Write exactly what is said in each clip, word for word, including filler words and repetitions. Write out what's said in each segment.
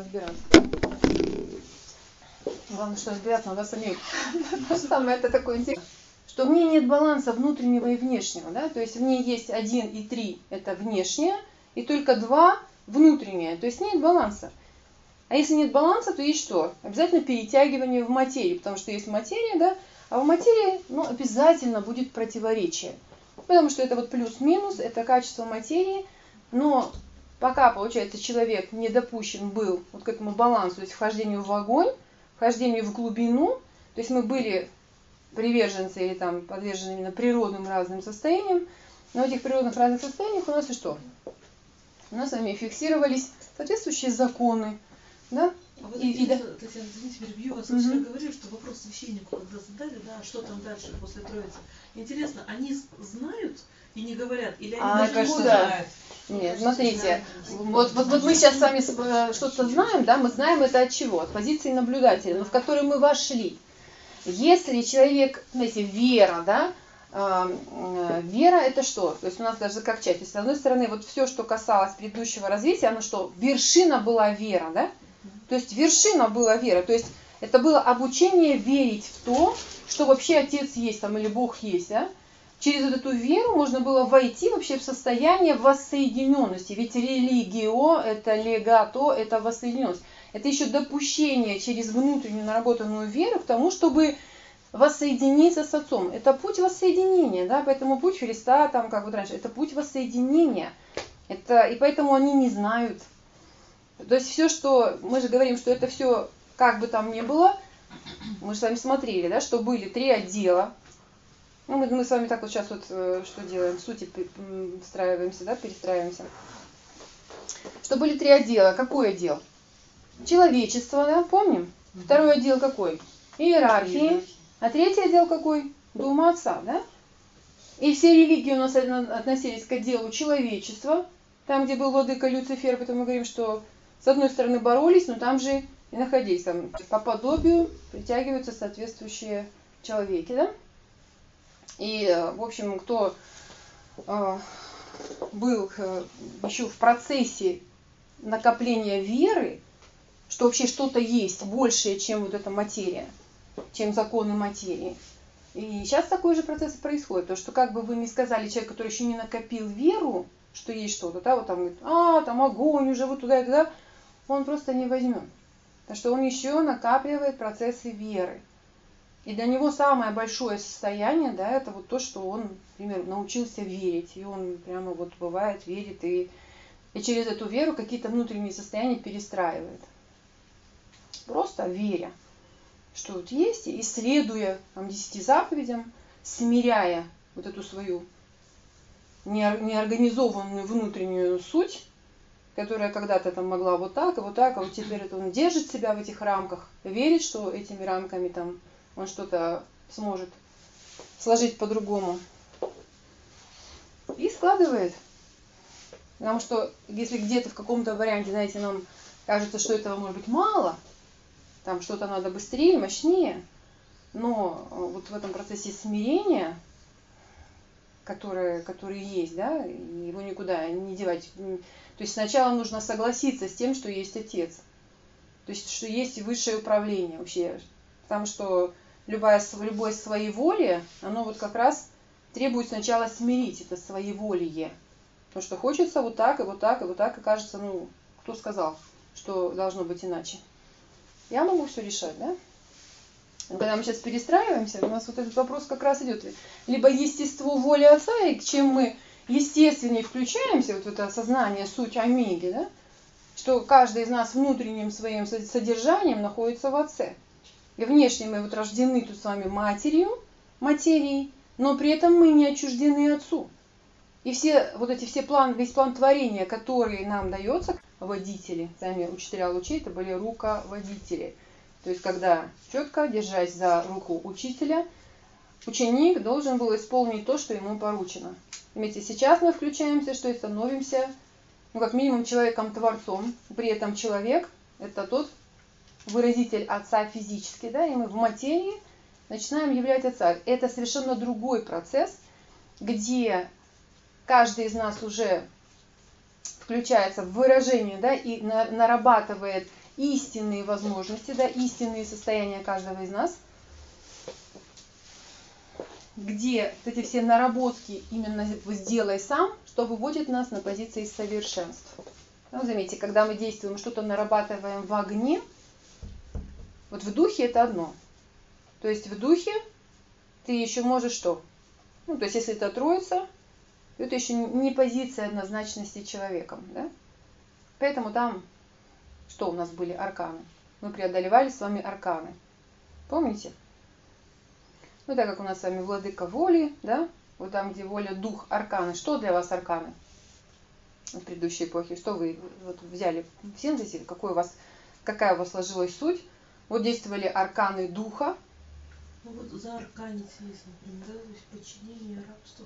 разбираться. Главное, что разбираться надо самим. Самое это такое интересное. Что в ней нет баланса внутреннего и внешнего. Да? То есть в ней есть один и три это внешнее, и только два внутреннее. То есть нет баланса. А если нет баланса, то есть что? Обязательно перетягивание в материю, потому что есть материя, да, а в материи ну, обязательно будет противоречие. Потому что это вот плюс-минус, это качество материи, но пока, получается, человек не допущен был вот к этому балансу, то есть вхождению в огонь, вхождению в глубину, то есть мы были приверженцы или там подвержены именно природным разным состояниям, но в этих природных разных состояниях у нас и что? У нас с вами фиксировались соответствующие законы, да? А вот и, интересно, и, да. Татьяна, извините, перебью вас. Вы Угу. вчера говорили, что вопрос священнику, когда задали, да, что там дальше после Троицы. Интересно, они знают и не говорят, или они А, даже кажется, не да. знают? Нет, смотрите, вот, вот, вот мы сейчас с вами что-то знаем, да, мы знаем это от чего? От позиции наблюдателя, но в которую мы вошли. Если человек, знаете, вера, да, э, э, вера это что? То есть у нас даже как часть. С одной стороны, вот все, что касалось предыдущего развития, оно что? Вершина была вера, да? То есть вершина была вера. То есть это было обучение верить в то, что вообще Отец есть там или Бог есть, да? Через вот эту веру можно было войти вообще в состояние воссоединенности. Ведь религио, это легато, это воссоединенность. Это еще допущение через внутреннюю наработанную веру к тому, чтобы воссоединиться с Отцом. Это путь воссоединения, да, поэтому путь Христа, там, как вот раньше, это путь воссоединения. Это, и поэтому они не знают. То есть все, что, мы же говорим, что это все, как бы там ни было, мы же с вами смотрели, да, что были три отдела. Ну, мы, мы с вами так вот сейчас вот что делаем, в сути встраиваемся, да, перестраиваемся. Что были три отдела. Какой отдел? Человечество, да, помним? Угу. Второй отдел какой? Иерархии. А третий отдел какой? Дума Отца, да? И все религии у нас относились к отделу человечества. Там, где был владыка Люцифер, поэтому мы говорим, что с одной стороны боролись, но там же и находились. Там по подобию притягиваются соответствующие человеки, да? И, в общем, кто э, был э, еще в процессе накопления веры, что вообще что-то есть большее, чем вот эта материя, чем законы материи. И сейчас такой же процесс происходит. То, что как бы вы ни сказали, человек, который еще не накопил веру, что есть что-то, да, вот там говорит, а, там огонь уже, вот туда и туда, он просто не возьмет. Потому что он еще накапливает процессы веры. И для него самое большое состояние, да, это вот то, что он, например, научился верить. И он прямо вот бывает, верит, и, и через эту веру какие-то внутренние состояния перестраивает. Просто веря, что вот есть, и следуя там, десяти заповедям, смиряя вот эту свою неорганизованную внутреннюю суть, которая когда-то там могла вот так, и вот так, а вот теперь это он держит себя в этих рамках, верит, что этими рамками там он что-то сможет сложить по-другому. И складывает. Потому что если где-то в каком-то варианте, знаете, нам кажется, что этого может быть мало, там что-то надо быстрее, мощнее, но вот в этом процессе смирения, которое, который есть, да, его никуда не девать. То есть сначала нужно согласиться с тем, что есть Отец. То есть, что есть высшее управление вообще. Потому что любое, любое своеволие, оно вот как раз требует сначала смирить это своеволие. Потому что хочется вот так, и вот так, и вот так, и кажется, ну, кто сказал, что должно быть иначе. Я могу все решать, да? Когда мы сейчас перестраиваемся, у нас вот этот вопрос как раз идет. Либо естество воли Отца, и к чем мы естественнее включаемся, вот в это осознание, суть омеги, да? Что каждый из нас внутренним своим содержанием находится в Отце. И внешне мы вот рождены тут с вами матерью, материей, но при этом мы не отчуждены Отцу. И все вот эти все план, весь план творения, который нам дается, водители, сами учителя лучей, это были руководители. То есть, когда четко, держась за руку учителя, ученик должен был исполнить то, что ему поручено. Понимаете, сейчас мы включаемся, что и становимся, ну, как минимум, человеком-творцом. При этом человек – это тот выразитель Отца физически, да, и мы в материи начинаем являть Отца. Это совершенно другой процесс, где каждый из нас уже включается в выражение, да, и нарабатывает истинные возможности, да, истинные состояния каждого из нас, где вот эти все наработки именно «сделай сам», что выводит нас на позиции совершенств. Ну, заметьте, когда мы действуем, что-то нарабатываем в огне, вот в духе это одно. То есть в духе ты еще можешь что? Ну, то есть если это троица, то это еще не позиция однозначности человеком, да? Поэтому там, что у нас были арканы? Мы преодолевали с вами арканы. Помните? Ну, так как у нас с вами владыка воли, да? Вот там, где воля, дух, арканы. Что для вас арканы? В предыдущей эпохе. Что вы вот взяли в синтезе? Какой у вас, какая у вас сложилась суть? Вот действовали арканы духа. Ну вот за арканец есть, например, да, то есть подчинение, рабство.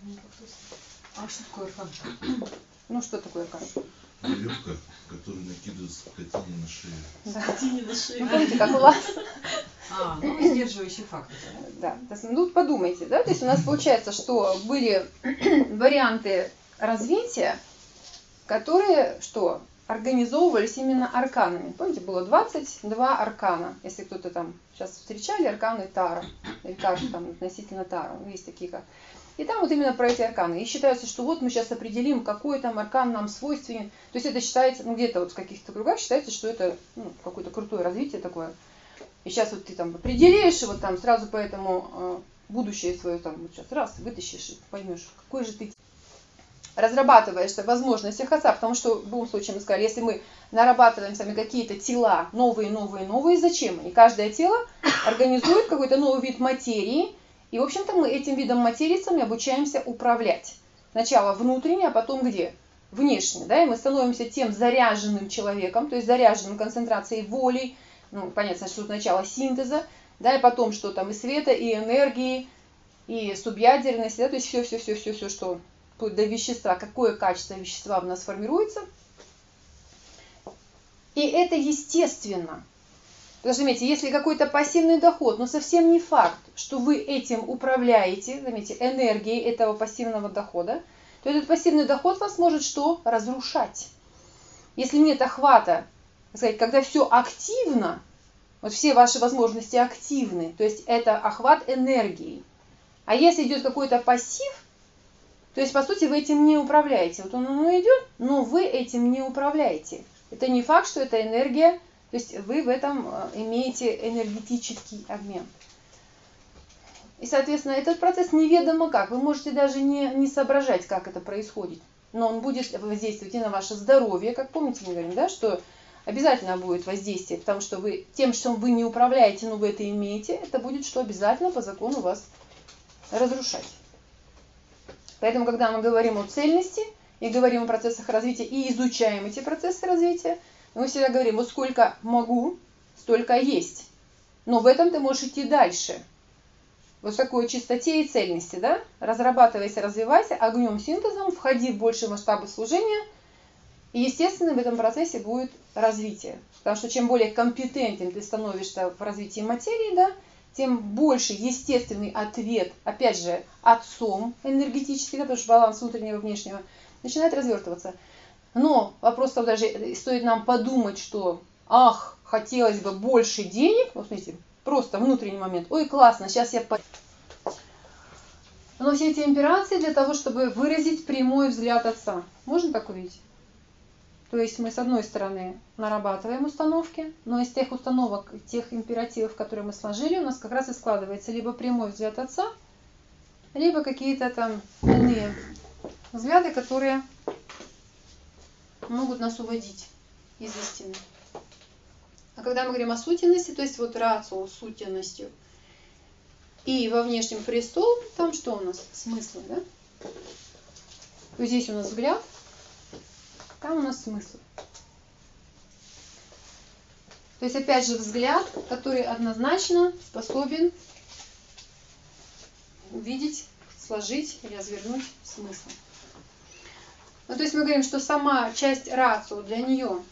А что такое аркан? Ну что такое аркан? Веревка, которую накидывают скотине на шею. Да. Скотине на шею. Ну, помните, как у вас? А, ну сдерживающий фактор. Да. Ну подумайте, да, то есть у нас получается, что были варианты развития, которые, что, организовывались именно арканами. Помните, было двадцать два аркана. Если кто-то там сейчас встречали, арканы Тара, или карты там относительно Тара, ну, есть такие как. И там вот именно про эти арканы. И считается, что вот мы сейчас определим, какой там аркан нам свойственен. То есть это считается, ну где-то вот в каких-то кругах считается, что это ну, какое-то крутое развитие такое. И сейчас вот ты там определишь, и вот там сразу поэтому э, будущее свое там вот сейчас раз вытащишь и поймешь, какой же ты разрабатываешь возможности хаца, потому что в любом случае мы сказали, если мы нарабатываем сами какие-то тела новые, новые, новые, зачем они? Каждое тело организует какой-то новый вид материи, и в общем-то мы этим видом материи сами обучаемся управлять. Сначала внутренне, а потом где? Внешне, да, и мы становимся тем заряженным человеком, то есть заряженным концентрацией воли, ну, понятно, что сначала синтеза, да, и потом что там и света, и энергии, и субъядерности, да, то есть все-все-все-все-все, что вплоть до вещества, какое качество вещества в нас формируется. И это естественно. Потому что, заметьте, если какой-то пассивный доход, но совсем не факт, что вы этим управляете, заметьте, энергией этого пассивного дохода, то этот пассивный доход вас может что? Разрушать. Если нет охвата, так сказать, когда все активно, вот все ваши возможности активны, то есть это охват энергии. А если идет какой-то пассив, то есть, по сути, вы этим не управляете. Вот он, он идет, но вы этим не управляете. Это не факт, что это энергия, то есть вы в этом имеете энергетический обмен. И, соответственно, этот процесс неведомо как. Вы можете даже не, не соображать, как это происходит. Но он будет воздействовать и на ваше здоровье, как помните, мы говорим, да, что обязательно будет воздействие, потому что вы тем, что вы не управляете, но вы это имеете, это будет что обязательно по закону вас разрушать. Поэтому, когда мы говорим о цельности и говорим о процессах развития и изучаем эти процессы развития, мы всегда говорим, вот сколько могу, столько есть. Но в этом ты можешь идти дальше. Вот в такой чистоте и цельности, да? Разрабатывайся, развивайся, огнем, синтезом, входи в большие масштабы служения. И, естественно, в этом процессе будет развитие. Потому что чем более компетентен ты становишься в развитии материи, да, тем больше естественный ответ, опять же, отцом энергетический, да, потому что баланс внутреннего и внешнего начинает развертываться. Но вопрос там даже, стоит нам подумать, что, ах, хотелось бы больше денег, вот смотрите, просто внутренний момент, ой, классно, сейчас я... Но все эти имперации для того, чтобы выразить прямой взгляд отца. Можно так увидеть? То есть мы с одной стороны нарабатываем установки, но из тех установок, тех императивов, которые мы сложили, у нас как раз и складывается либо прямой взгляд отца, либо какие-то там иные взгляды, которые могут нас уводить из истины. А когда мы говорим о сутенности, то есть вот рацио сутенностью, и во внешнем престол, там что у нас? Смыслы, да? То здесь у нас взгляд, там у нас смысл. То есть опять же взгляд, который однозначно способен увидеть, сложить или развернуть смысл. Ну, то есть мы говорим, что сама часть рацио для нее,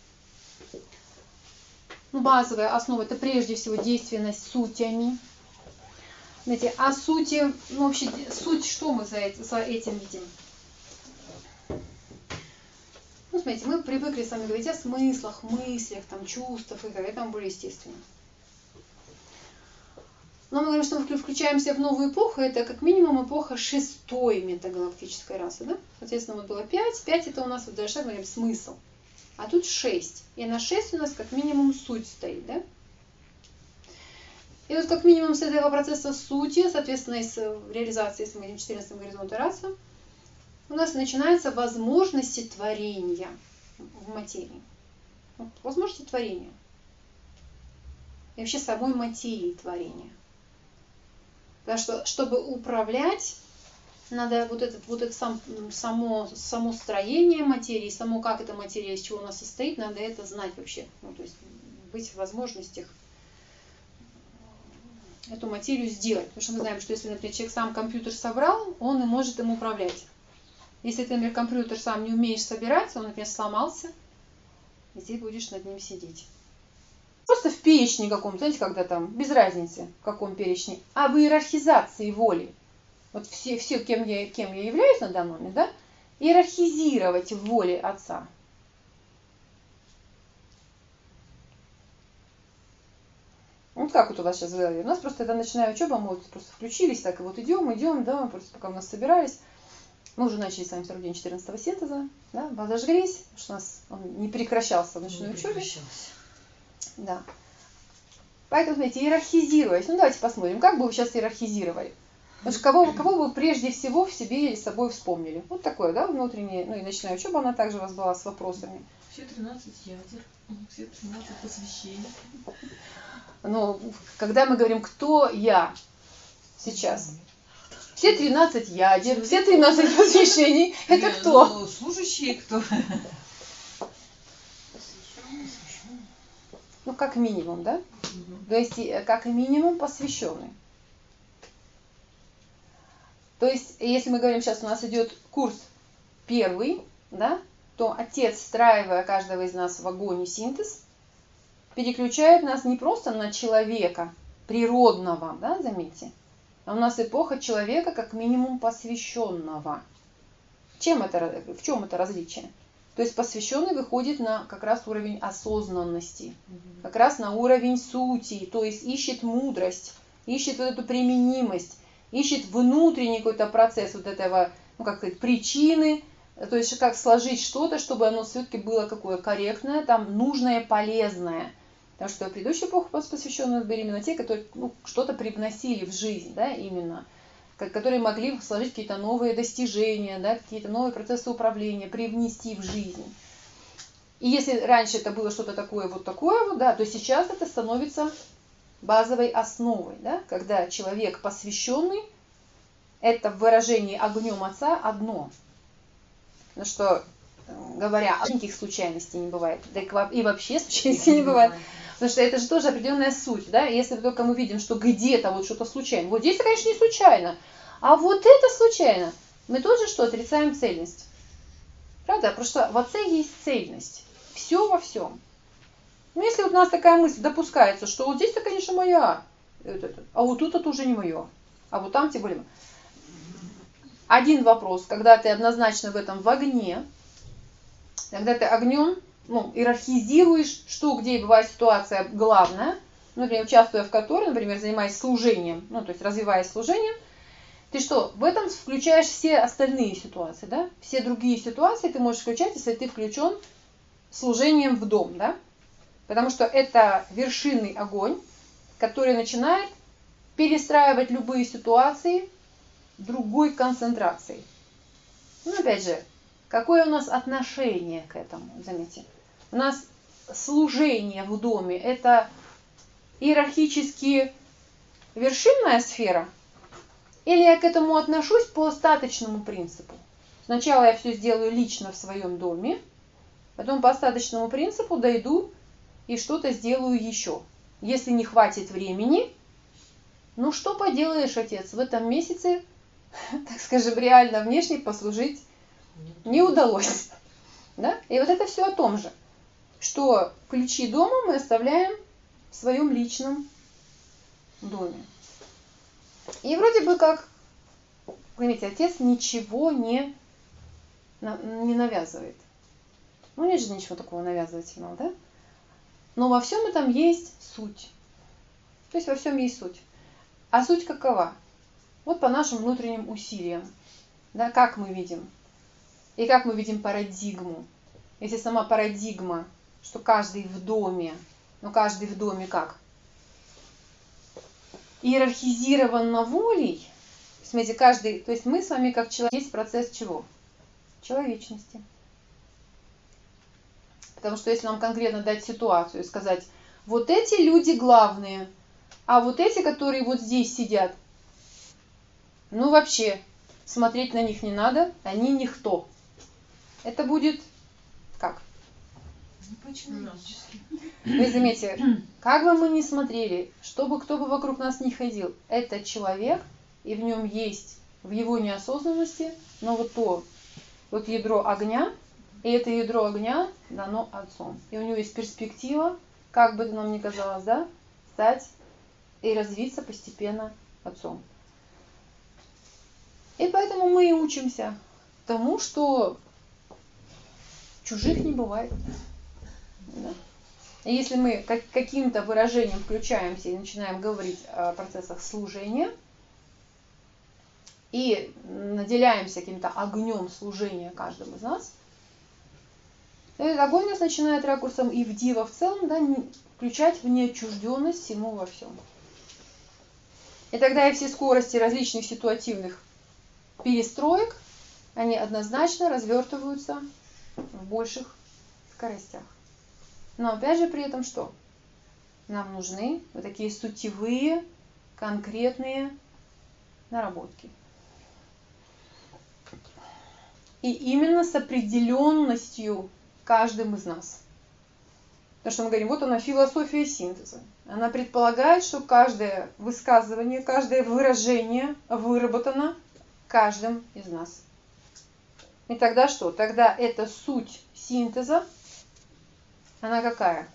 ну, базовая основа, это прежде всего действенность сутями. Знаете, а сути, ну вообще суть, что мы за, это, за этим видим? Ну, смотрите, мы привыкли с вами говорить о смыслах, мыслях, там, чувствах и так далее, это более естественно. Но мы говорим, что мы включаемся в новую эпоху, это как минимум эпоха шестой метагалактической расы, да? Соответственно, вот было пять, пять это у нас, вот дальше мы говорим, смысл. А тут шесть. И на шесть у нас как минимум суть стоит, да? И вот как минимум с этого процесса сути, соответственно, из реализации, если мы говорим четырнадцатым горизонта расы, у нас начинаются возможности творения в материи. Вот, возможности творения. И вообще самой материи творения. Потому что, чтобы управлять, надо вот это, вот это сам, само, само строение материи, само как эта материя, из чего она состоит, надо это знать вообще. Ну, то есть быть в возможностях эту материю сделать. Потому что мы знаем, что если, например, человек сам компьютер собрал, он и может им управлять. Если ты, например, компьютер сам не умеешь собирать, он, например, сломался, и ты будешь над ним сидеть. Просто в перечне каком-то, знаете, когда там, без разницы, в каком перечне, а в иерархизации воли. Вот все, все кем, я, кем я являюсь на данный момент, да, иерархизировать в воле Отца. Вот как вот у вас сейчас в голове. У нас просто, это начиная учеба, мы вот просто включились, так и вот идем, идем, да, просто пока у нас собирались. Мы уже начали с вами второй день четырнадцатого синтеза, да, разожглись, потому что у нас он не прекращался в ночной учебе. Да. Поэтому, знаете, иерархизируясь, ну давайте посмотрим, как бы вы сейчас иерархизировали. Потому что кого, кого вы прежде всего в себе или с собой вспомнили. Вот такое, да, внутреннее, ну и ночная учеба, она также у вас была с вопросами. Все тринадцать ядер, все тринадцать посвящений. Но когда мы говорим, кто я сейчас, все тринадцать ядер, все тринадцать посвящений, это кто? Ну, служащие кто? Ну, как минимум, да? То есть, как минимум, посвященный. То есть, если мы говорим, сейчас у нас идет курс первый, да, то Отец, встраивая каждого из нас в огонь и синтез, переключает нас не просто на человека природного, да, заметьте, а у нас эпоха человека как минимум посвященного. Чем это, в чем это различие? То есть посвященный выходит на как раз уровень осознанности, как раз на уровень сути, то есть ищет мудрость, ищет вот эту применимость, ищет внутренний какой-то процесс вот этого, ну как сказать, причины, то есть как сложить что-то, чтобы оно все-таки было какое корректное, там нужное, полезное. Потому что предыдущая эпоха посвященных были именно те, которые ну, что-то привносили в жизнь, да, именно. Которые могли сложить какие-то новые достижения, да, какие-то новые процессы управления, привнести в жизнь. И если раньше это было что-то такое, вот такое, вот, да, то сейчас это становится базовой основой, да, когда человек посвященный, это в выражении огнем Отца одно. Ну что, говоря, никаких случайностей не бывает, да и вообще случайностей не бывает. Потому что это же тоже определенная суть, да, если только мы видим, что где-то вот что-то случайно, вот здесь, конечно, не случайно, а вот это случайно, мы тоже что, отрицаем цельность. Правда? Потому что в Отце есть цельность. Все во всем. Ну, если вот у нас такая мысль допускается, что вот здесь-то, конечно, моя, а вот тут это уже не мое, а вот там тем более. Один вопрос, когда ты однозначно в этом в огне, когда ты огнем, ну, иерархизируешь, что, где бывает ситуация главная, например, участвуя в которой, например, занимаясь служением, ну, то есть развиваясь служением, ты что, в этом включаешь все остальные ситуации, да? Все другие ситуации ты можешь включать, если ты включен служением в дом, да? Потому что это вершинный огонь, который начинает перестраивать любые ситуации другой концентрацией. Ну, опять же, какое у нас отношение к этому, заметьте. У нас служение в доме – это иерархически вершинная сфера, или я к этому отношусь по остаточному принципу. Сначала я все сделаю лично в своем доме, потом по остаточному принципу дойду и что-то сделаю еще. Если не хватит времени, ну что поделаешь, Отец, в этом месяце, так скажем, реально внешне послужить не удалось. Да? И вот это все о том же, что ключи дома мы оставляем в своем личном доме. И вроде бы как, понимаете, Отец ничего не, не навязывает. Ну, нет же ничего такого навязывательного, да? Но во всем этом есть суть. То есть во всем есть суть. А суть какова? Вот по нашим внутренним усилиям. Да, как мы видим? И как мы видим парадигму? Если сама парадигма, что каждый в доме, но каждый в доме как? Иерархизировано волей. Смотрите, каждый, то есть мы с вами как человек, есть процесс чего? Человечности. Потому что если нам конкретно дать ситуацию и сказать, вот эти люди главные, а вот эти, которые вот здесь сидят, ну вообще, смотреть на них не надо, они никто. Это будет как? Не по-человечески. Вы заметите, как бы мы ни смотрели, что бы кто бы вокруг нас ни ходил, это человек, и в нем есть, в его неосознанности, но вот то, вот ядро огня, и это ядро огня дано Отцом. И у него есть перспектива, как бы это нам ни казалось, да, стать и развиться постепенно Отцом. И поэтому мы и учимся тому, что чужих не бывает. Да. И если мы как, каким-то выражением включаемся и начинаем говорить о процессах служения, и наделяемся каким-то огнем служения каждому из нас, этот огонь нас начинает ракурсом и в дива в целом, да, включать в неотчужденность всему во всем. И тогда и все скорости различных ситуативных перестроек, они однозначно развертываются в больших скоростях. Но опять же при этом что? Нам нужны вот такие сутевые, конкретные наработки. И именно с определенностью каждым из нас. Потому что мы говорим, вот она философия синтеза. Она предполагает, что каждое высказывание, каждое выражение выработано каждым из нас. И тогда что? Тогда эта суть синтеза, она какая?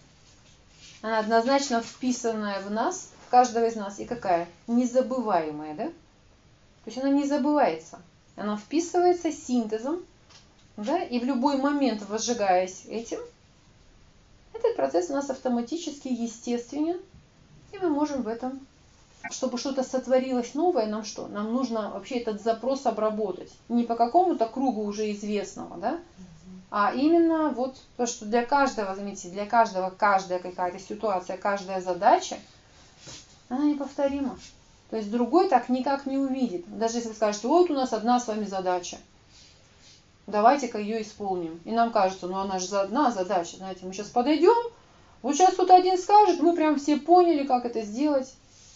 Она однозначно вписанная в нас, в каждого из нас. И какая? Незабываемая, да? То есть она не забывается. Она вписывается синтезом, да? И в любой момент, возжигаясь этим, этот процесс у нас автоматически естественен, и мы можем в этом, чтобы что-то сотворилось новое, нам что? Нам нужно вообще этот запрос обработать. Не по какому-то кругу уже известного, да? А именно вот то, что для каждого, заметьте, для каждого каждая какая-то ситуация, каждая задача, она неповторима. То есть другой так никак не увидит. Даже если вы скажете, вот у нас одна с вами задача, давайте-ка ее исполним. И нам кажется, ну она же одна задача, знаете, мы сейчас подойдем, вот сейчас кто-то один скажет, мы прям все поняли, как это сделать.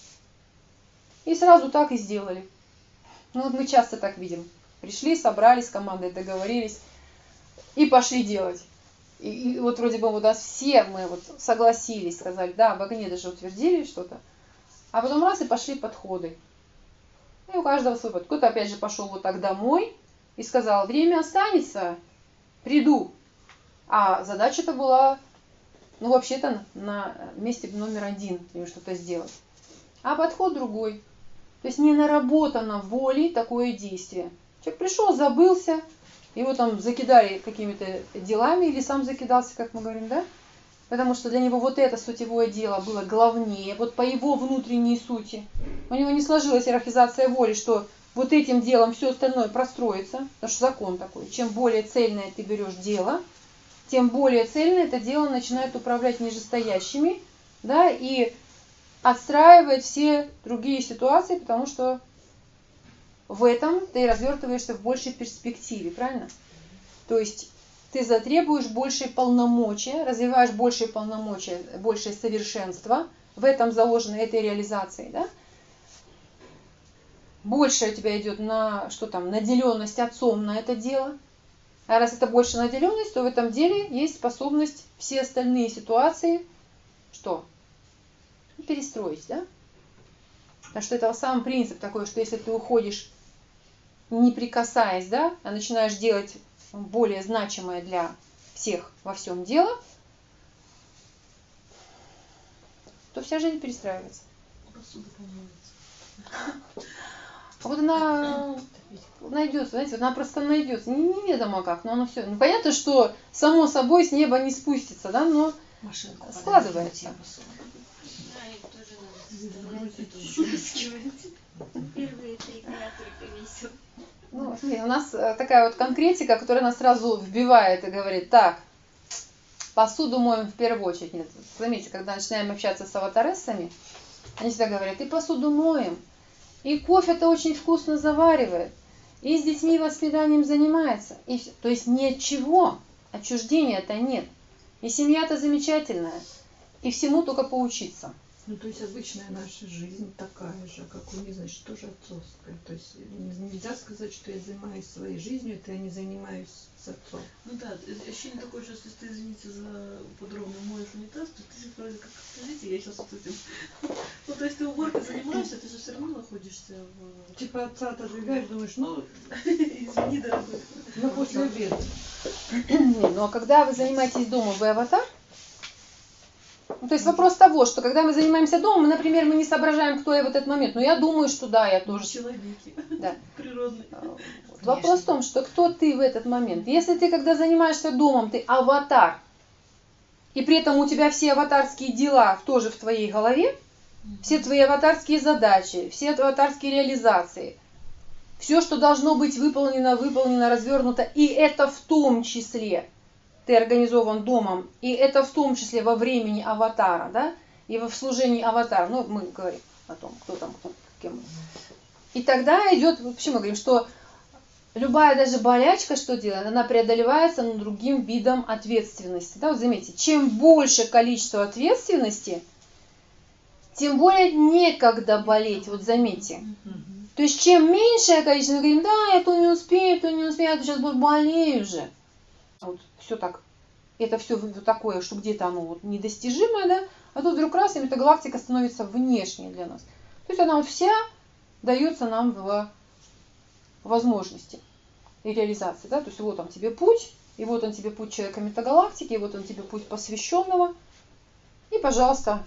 И сразу так и сделали. Ну вот мы часто так видим. Пришли, собрались, с командой договорились и пошли делать. И, и вот вроде бы у нас все мы вот согласились, сказали, да, в огне даже утвердили что-то. А потом раз и пошли подходы. И у каждого свой подход. Кто-то опять же пошел вот так домой и сказал, время останется, приду. А задача-то была, ну вообще-то на месте номер один, что-то сделать. А подход другой. То есть не наработано волей такое действие. Человек пришел, забылся, его там закидали какими-то делами, или сам закидался, как мы говорим, да? Потому что для него вот это сутевое дело было главнее, вот по его внутренней сути. У него не сложилась иерархизация воли, что вот этим делом все остальное простроится, потому что закон такой. Чем более цельное ты берешь дело, тем более цельно это дело начинает управлять нижестоящими, да, и отстраивает все другие ситуации, потому что в этом ты развертываешься в большей перспективе, правильно? То есть ты затребуешь большие полномочия, развиваешь большие полномочия, большее совершенство, в этом заложено этой реализацией, да? Больше у тебя идет на, что там, наделенность отцом на это дело. А раз это больше наделенность, то в этом деле есть способность все остальные ситуации, что? Перестроить, да? Потому что это сам принцип такой, что если ты уходишь, не прикасаясь, да, а начинаешь делать более значимое для всех во всем дело, то вся жизнь перестраивается. Посуда помоется. Вот она найдется, знаете, вот она просто найдется. Не, неведомо как, но оно все. Ну, понятно, что само собой с неба не спустится, да, но Машинку складывается. Первые три дня только весел. Ну, смотри, у нас э, такая вот конкретика, которая нас сразу вбивает и говорит, так, посуду моем в первую очередь. Нет, заметьте, когда начинаем общаться с аватарессами, они всегда говорят, и посуду моем, и кофе-то очень вкусно заваривает, и с детьми воспитанием занимается. И все. То есть ни от чего отчуждения-то нет. И семья-то замечательная, и всему только поучиться. Ну, то есть обычная наша жизнь такая же, как у них, значит, тоже отцовская. То есть нельзя сказать, что я занимаюсь своей жизнью, это я не занимаюсь с отцом. Ну да, ощущение такое, что если ты, извините за подробно, моешь унитаз, то ты вроде как, скажите, я сейчас вот этим. Ну, то есть ты уборкой занимаешься, ты же все равно находишься в... Типа отца отодвигаешь, думаешь, ну, Извини, дорогой. на после обеда. Ну а когда вы занимаетесь домом, вы аватар? Ну, то есть вопрос того, что когда мы занимаемся домом, мы, например, мы не соображаем, кто я в этот момент. Но я думаю, что да, я тоже. Человеки. Да. Природный. Вот вопрос в том, что кто ты в этот момент. Если ты, когда занимаешься домом, ты аватар, и при этом у тебя все аватарские дела тоже в твоей голове, все твои аватарские задачи, все аватарские реализации, все, что должно быть выполнено, выполнено, развернуто, и это в том числе ты организован домом, и это в том числе во времени аватара, да, и в служении аватара, ну, мы говорим о том, кто там, кто, кем. И тогда идет, почему мы говорим, что любая даже болячка, что делает, она преодолевается ну, другим видом ответственности. Да, вот заметьте, чем больше количество ответственности, тем более некогда болеть, вот заметьте. То есть, чем меньшее количество, мы говорим, да, я то не успею, то не успею, я сейчас болею уже. Вот все так, это все вот такое, что где-то оно вот недостижимое, да, а тут вдруг раз, и эта галактика становится внешней для нас. То есть она вот вся дается нам в возможности и реализации, да, то есть вот он тебе путь, и вот он тебе путь человека метагалактики, и вот он тебе путь посвященного, и, пожалуйста,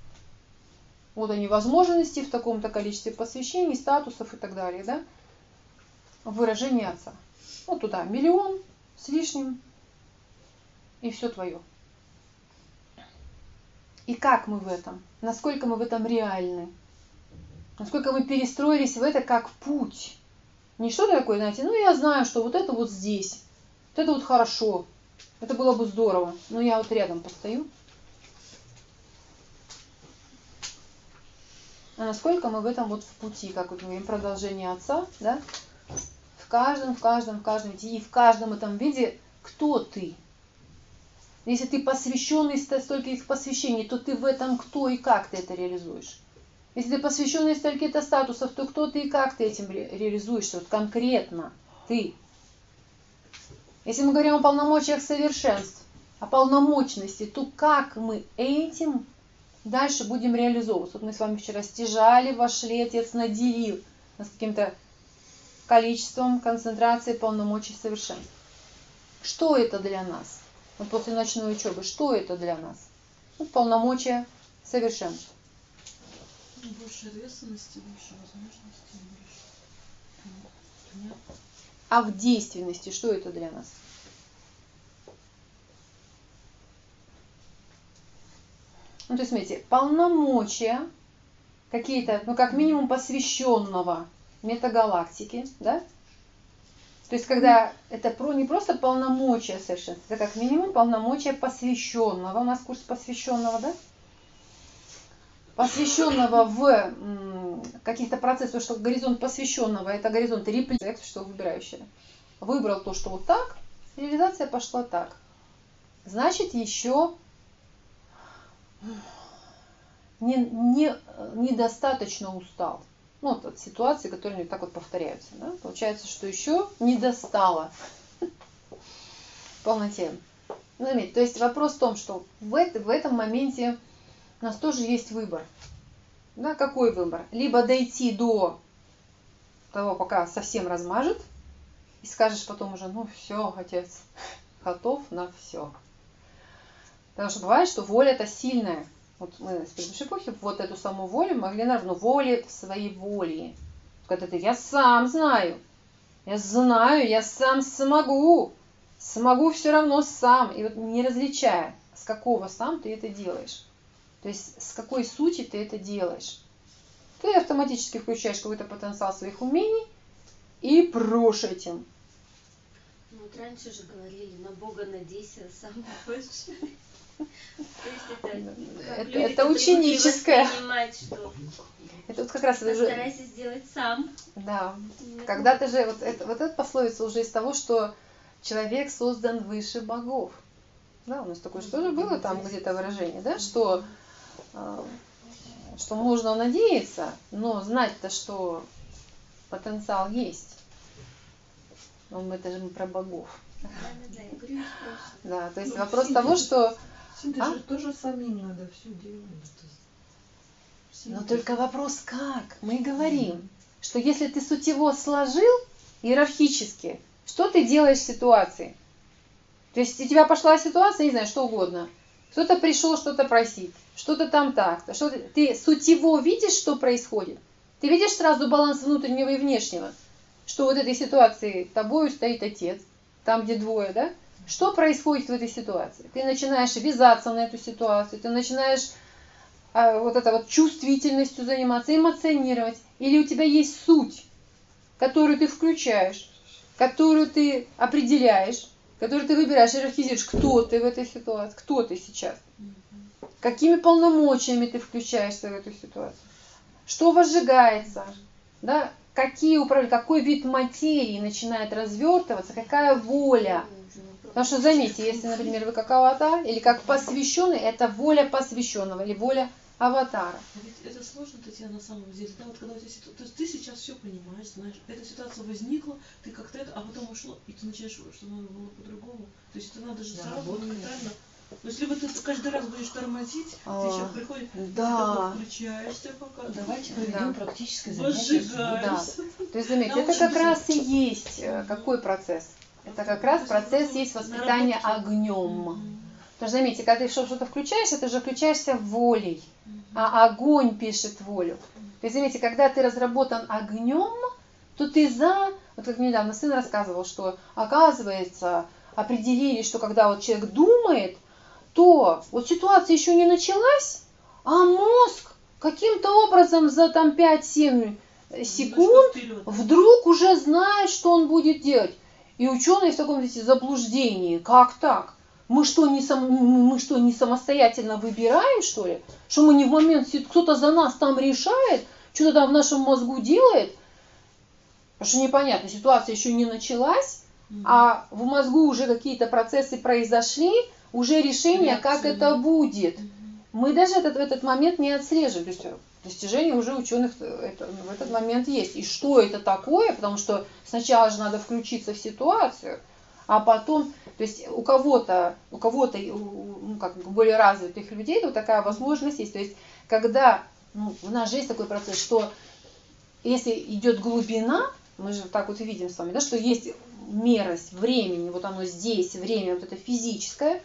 вот они возможности в таком-то количестве посвящений, статусов и так далее, да, в выражении Отца. Вот туда миллион с лишним, и все твое. И как мы в этом? Насколько мы в этом реальны? Насколько мы перестроились в это как путь? Не что-то такое, знаете, ну я знаю, что вот это вот здесь, вот это вот хорошо, это было бы здорово, но я вот рядом постою. А насколько мы в этом вот в пути, как вот мы говорим, продолжение Отца, да? В каждом, в каждом, в каждом виде, и в каждом этом виде, кто ты? Если ты посвященный стольких посвящений, то ты в этом кто и как ты это реализуешь. Если ты посвященный стольких-то статусов, то кто ты и как ты этим ре- реализуешься, вот конкретно ты. Если мы говорим о полномочиях совершенств, о полномочности, то как мы этим дальше будем реализовываться? Вот мы с вами вчера стяжали, вошли, Отец наделил нас каким-то количеством, концентрацией полномочий совершенств. Что это для нас? Вот после ночной учебы, что это для нас? Ну, полномочия совершенств. Больше ответственности, больше возможностей, больше. Понятно. А в действенности что это для нас? Ну, то есть, смотрите, полномочия какие-то, ну, как минимум посвященного метагалактики, да? То есть, когда это про, не просто полномочия совершенства, это как минимум полномочия посвященного. У нас курс посвященного, да? Посвященного в м, каких-то процессах, что горизонт посвященного, это горизонт репликации, что выбирающий. Выбрал то, что вот так, реализация пошла так. Значит, еще не, не, недостаточно устал. Ну, вот от ситуации, которые так вот повторяются. Да? Получается, что еще не достало в полноте. Ну, заметьте, то есть вопрос в том, что в, это, в этом моменте у нас тоже есть выбор. Да, какой выбор? Либо дойти до того, пока совсем размажет, и скажешь потом уже, ну все, Отец, готов на все. Потому что бывает, что воля-то сильная. Вот мы с предыдущей эпохи вот эту саму волю могли, наверное, воли своей воли. Когда ты, я сам знаю, я знаю, я сам смогу, смогу все равно сам. И вот не различая, с какого сам ты это делаешь. То есть с какой сути ты это делаешь. Ты автоматически включаешь какой-то потенциал своих умений и прешь этим. Ну, вот раньше же говорили, на Бога надейся, сам больше. То есть это, это, это ученическое. Что это вот как раз постарайся сделать сам. Да. Когда-то же вот, это, вот эта пословица уже из того, что человек создан выше богов. Да, у нас такое что же было там где-то выражение, да, что, что можно надеяться, но знать-то, что потенциал есть. Но мы это же мы про богов. Да, да, да, я говорю, есть да, то есть ну, вопрос того, что... А? Тоже самим надо все делать. Но только вопрос как? Мы говорим, что если ты сутево сложил иерархически, что ты делаешь в ситуации? То есть у тебя пошла ситуация, не знаю, что угодно. Кто-то пришел что-то просить, что-то там так-то. Что-то... Ты сутево видишь, что происходит? Ты видишь сразу баланс внутреннего и внешнего? Что вот этой ситуации тобою стоит отец, там где двое, да? Что происходит в этой ситуации? Ты начинаешь вязаться на эту ситуацию, ты начинаешь а, вот это вот чувствительностью заниматься, эмоционировать. Или у тебя есть суть, которую ты включаешь, которую ты определяешь, которую ты выбираешь, иерархизируешь, кто ты в этой ситуации, кто ты сейчас, какими полномочиями ты включаешься в эту ситуацию, что возжигается, да? Какие управления, какой вид материи начинает развертываться, какая воля. Потому что заметьте, если, например, вы как аватар или как посвященный, это воля посвященного или воля аватара. А ведь это сложно, Татьяна, на самом деле. Да, вот когда у тебя ситуация, то есть ты сейчас все понимаешь, знаешь, эта ситуация возникла, ты как-то это, а потом ушло, и ты начинаешь, что надо было по-другому. То есть это надо же Да, сразу вот, моментально. Но если бы ты каждый раз будешь тормозить, А, ты сейчас приходишь, да. ты включаешься пока. Давайте да. проведем Да. практическое занятие. Возжигаешься. Да. То есть, заметьте, это Научимся. как раз и есть э, какой процесс? Это как раз процесс есть воспитание огнем. Потому что, заметьте, когда ты что-то включаешь, это же включаешься волей, а огонь пишет волю. То есть, заметьте, когда ты разработан огнем, то ты за... Вот как недавно сын рассказывал, что оказывается, определили, что когда вот человек думает, то вот ситуация еще не началась, а мозг каким-то образом за там пять-семь секунд вдруг уже знает, что он будет делать. И ученые в таком, видите, заблуждении. Как так? Мы что, не сам, мы что, не самостоятельно выбираем, что ли? Что мы не в момент, кто-то за нас там решает, что-то там в нашем мозгу делает? Потому что непонятно, ситуация еще не началась, mm-hmm. а в мозгу уже какие-то процессы произошли, уже решение, Реакция. Как это будет. Mm-hmm. Мы даже этот, в этот момент не отслеживаем. То есть достижения уже ученых это, в этот момент есть. И что это такое? Потому что сначала же надо включиться в ситуацию, а потом, то есть у кого-то, у кого-то, ну, как более развитых людей, то такая возможность есть. То есть когда, ну, у нас же есть такой процесс, что если идет глубина, мы же так вот и видим с вами, да, что есть мерность времени, вот оно здесь, время вот это физическое,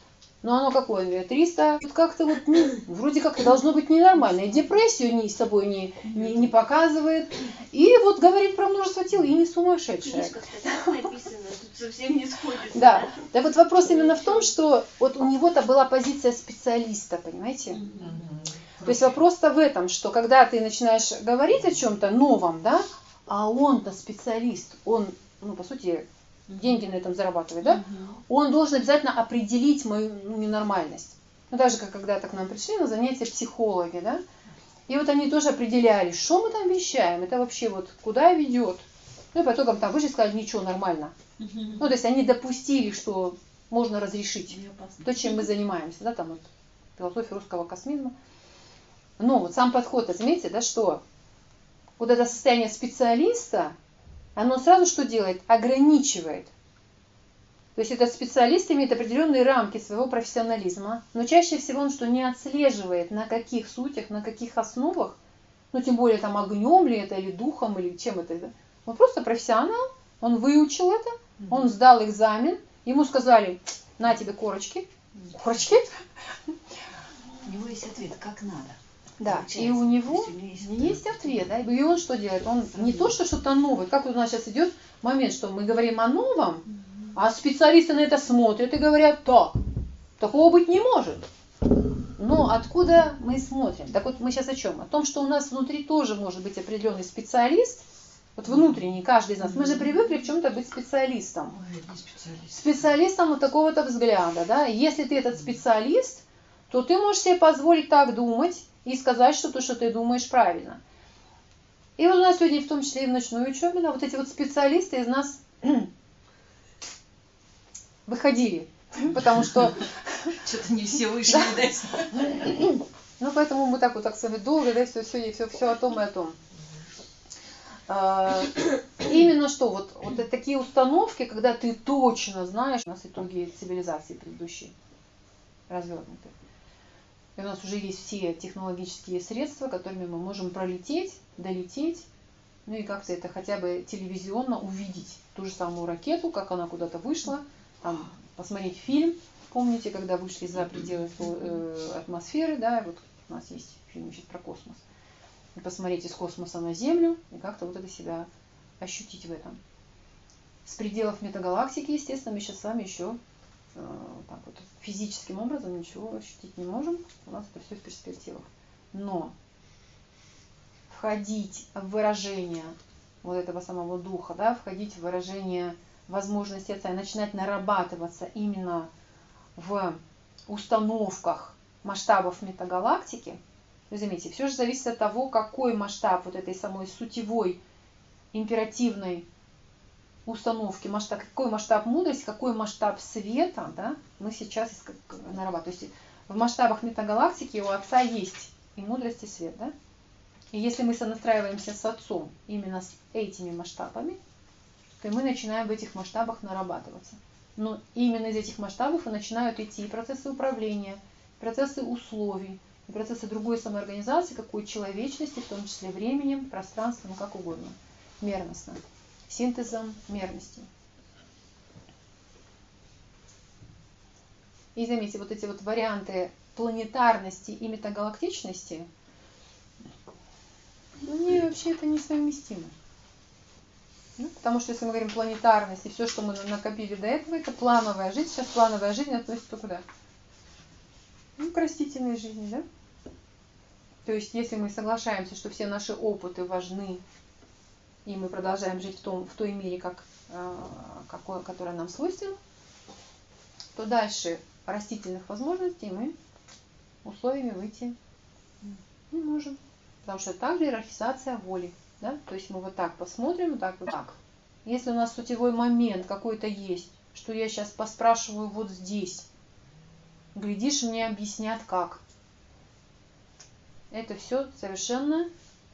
но оно какое? триста, вот как-то вот, ну, вроде как должно быть ненормально, и депрессию ни с собой не, не, не показывает, и вот говорит про множество тел, и не сумасшедшая. Написано, тут совсем не сходится. Да, так вот вопрос именно в том, что вот у него-то была позиция специалиста, понимаете? То есть вопрос-то в этом, что когда ты начинаешь говорить о чем-то новом, да, а он-то специалист, он, ну, по сути, деньги на этом зарабатывает, да, он должен обязательно определить мою, ну, ненормальность. Ну, так же, как когда-то к нам пришли на занятия психологи, да, и вот они тоже определяли, что мы там вещаем, это вообще вот куда ведет. Ну, и по итогам там вышли и сказали, ничего, нормально. Ну, то есть они допустили, что можно разрешить то, чем мы занимаемся, да, там вот философия русского космизма. Но вот сам подход, заметьте, да, что вот это состояние специалиста, оно сразу что делает? Ограничивает. То есть этот специалист имеет определенные рамки своего профессионализма, но чаще всего он что не отслеживает, на каких сутях, на каких основах, ну тем более там огнем ли это, или духом, или чем это. Да? Он просто профессионал, он выучил это, он сдал экзамен, ему сказали, на тебе корочки, корочки. У него есть ответ, как надо. Да, получается. и у него То есть у него есть есть ответ. ответ, да, и он что делает? Он не то, что что-то новое, как вот у нас сейчас идет момент, что мы говорим о новом, а специалисты на это смотрят и говорят, так, такого быть не может. Но откуда мы смотрим? Так вот мы сейчас о чем? О том, что у нас внутри тоже может быть определенный специалист, вот внутренний, каждый из нас. Мы же привыкли в чем-то быть специалистом. Ой, не специалист. Специалистом вот такого-то взгляда, да. И если ты этот специалист, то ты можешь себе позволить так думать и сказать, что то, что ты думаешь, правильно. И вот у нас сегодня, в том числе и в ночной учебе, да, вот эти вот специалисты из нас выходили, потому что... Что-то не все вышли, да? Ну, поэтому мы так вот так с вами долго, да, все, все, все, все о том и о том. А, именно что, вот, вот такие установки, когда ты точно знаешь, у нас итоги цивилизации предыдущей развернуты. И у нас уже есть все технологические средства, которыми мы можем пролететь, долететь, ну и как-то это хотя бы телевизионно увидеть. Ту же самую ракету, как она куда-то вышла, там, посмотреть фильм. Помните, когда вышли за пределы э, атмосферы, да, вот у нас есть фильм сейчас про космос. И посмотреть из космоса на Землю и как-то вот это себя ощутить в этом. С пределов метагалактики, естественно, мы сейчас с вами еще э, так вот, физическим образом ничего ощутить не можем. У нас это все в перспективах. Но входить в выражение вот этого самого духа, да, входить в выражение возможности Отца и начинать нарабатываться именно в установках масштабов метагалактики, вы заметите, все же зависит от того, какой масштаб вот этой самой сутевой императивной установки, масштаб, какой масштаб мудрости, какой масштаб света, да, мы сейчас нарабатываем. То есть в масштабах метагалактики у Отца есть и мудрость, и свет, да? И если мы сонастраиваемся с Отцом именно с этими масштабами, то мы начинаем в этих масштабах нарабатываться. Но именно из этих масштабов и начинают идти и процессы управления, и процессы условий, и процессы другой самоорганизации, какой человечности, в том числе временем, пространством, как угодно, мерностно, синтезом мерности. И заметьте, вот эти вот варианты планетарности и метагалактичности, они вообще это несовместимы. Ну, потому что если мы говорим планетарность и все, что мы накопили до этого, это плановая жизнь. Сейчас плановая жизнь относится куда? Ну, к растительной жизни, да? То есть, если мы соглашаемся, что все наши опыты важны, и мы продолжаем жить в, том, в той мере, как, какой, которая нам свойственна, то дальше растительных возможностей мы условиями выйти не можем. Потому что также иерархизация воли. Да? То есть мы вот так посмотрим, вот так, вот так. Если у нас сутевой момент какой-то есть, что я сейчас поспрашиваю вот здесь, глядишь, мне объяснят как. Это все совершенно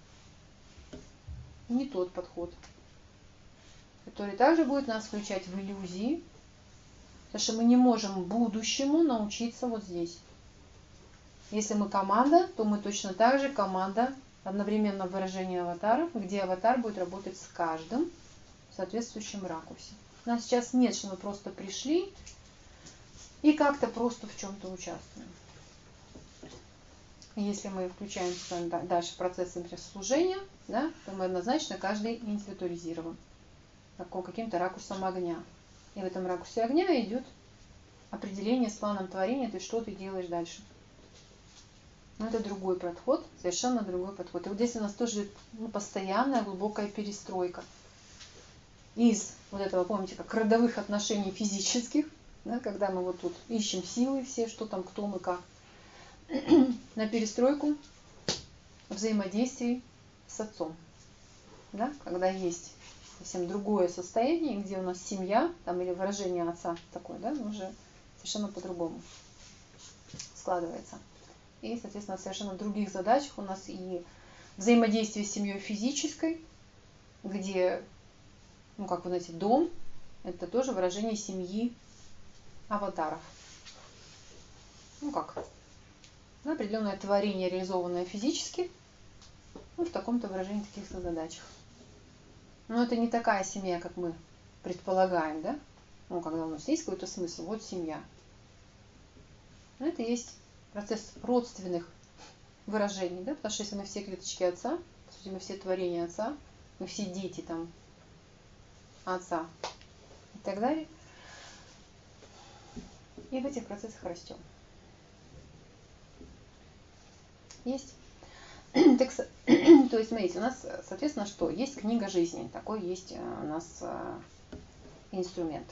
не тот подход, который также будет нас включать в иллюзии, потому что мы не можем будущему научиться вот здесь. Если мы команда, то мы точно так же команда одновременно в выражении аватаров, где аватар будет работать с каждым в соответствующем ракурсе. У нас сейчас нет, что мы просто пришли и как-то просто в чем-то участвуем. Если мы включаем с вами дальше процесс служения, да, то мы однозначно каждый индивидуализирован каким-то ракурсом огня. И в этом ракурсе огня идет определение с планом творения, то есть что ты делаешь дальше. Но это другой подход, совершенно другой подход. И вот здесь у нас тоже ну, постоянная глубокая перестройка. Из вот этого, помните, как родовых отношений физических, да, когда мы вот тут ищем силы все, что там, кто мы, как, на перестройку взаимодействий с Отцом. Да, когда есть совсем другое состояние, где у нас семья, там, или выражение Отца такое, да, уже совершенно по-другому складывается. И, соответственно, в совершенно других задачах у нас и взаимодействие с семьей физической, где, ну, как вы знаете, дом – это тоже выражение семьи аватаров. Ну, как? Да, определенное творение, реализованное физически, ну, в таком-то выражении, таких задачах. Но это не такая семья, как мы предполагаем, да? Ну, когда у нас есть какой-то смысл, вот семья. Но это есть процесс родственных выражений, да, потому что если мы все клеточки Отца, по сути, мы все творения Отца, мы все дети там Отца и так далее, и в этих процессах растем. Есть? Так, то есть, смотрите, у нас, соответственно, что? Есть книга жизни, такой есть у нас инструмент.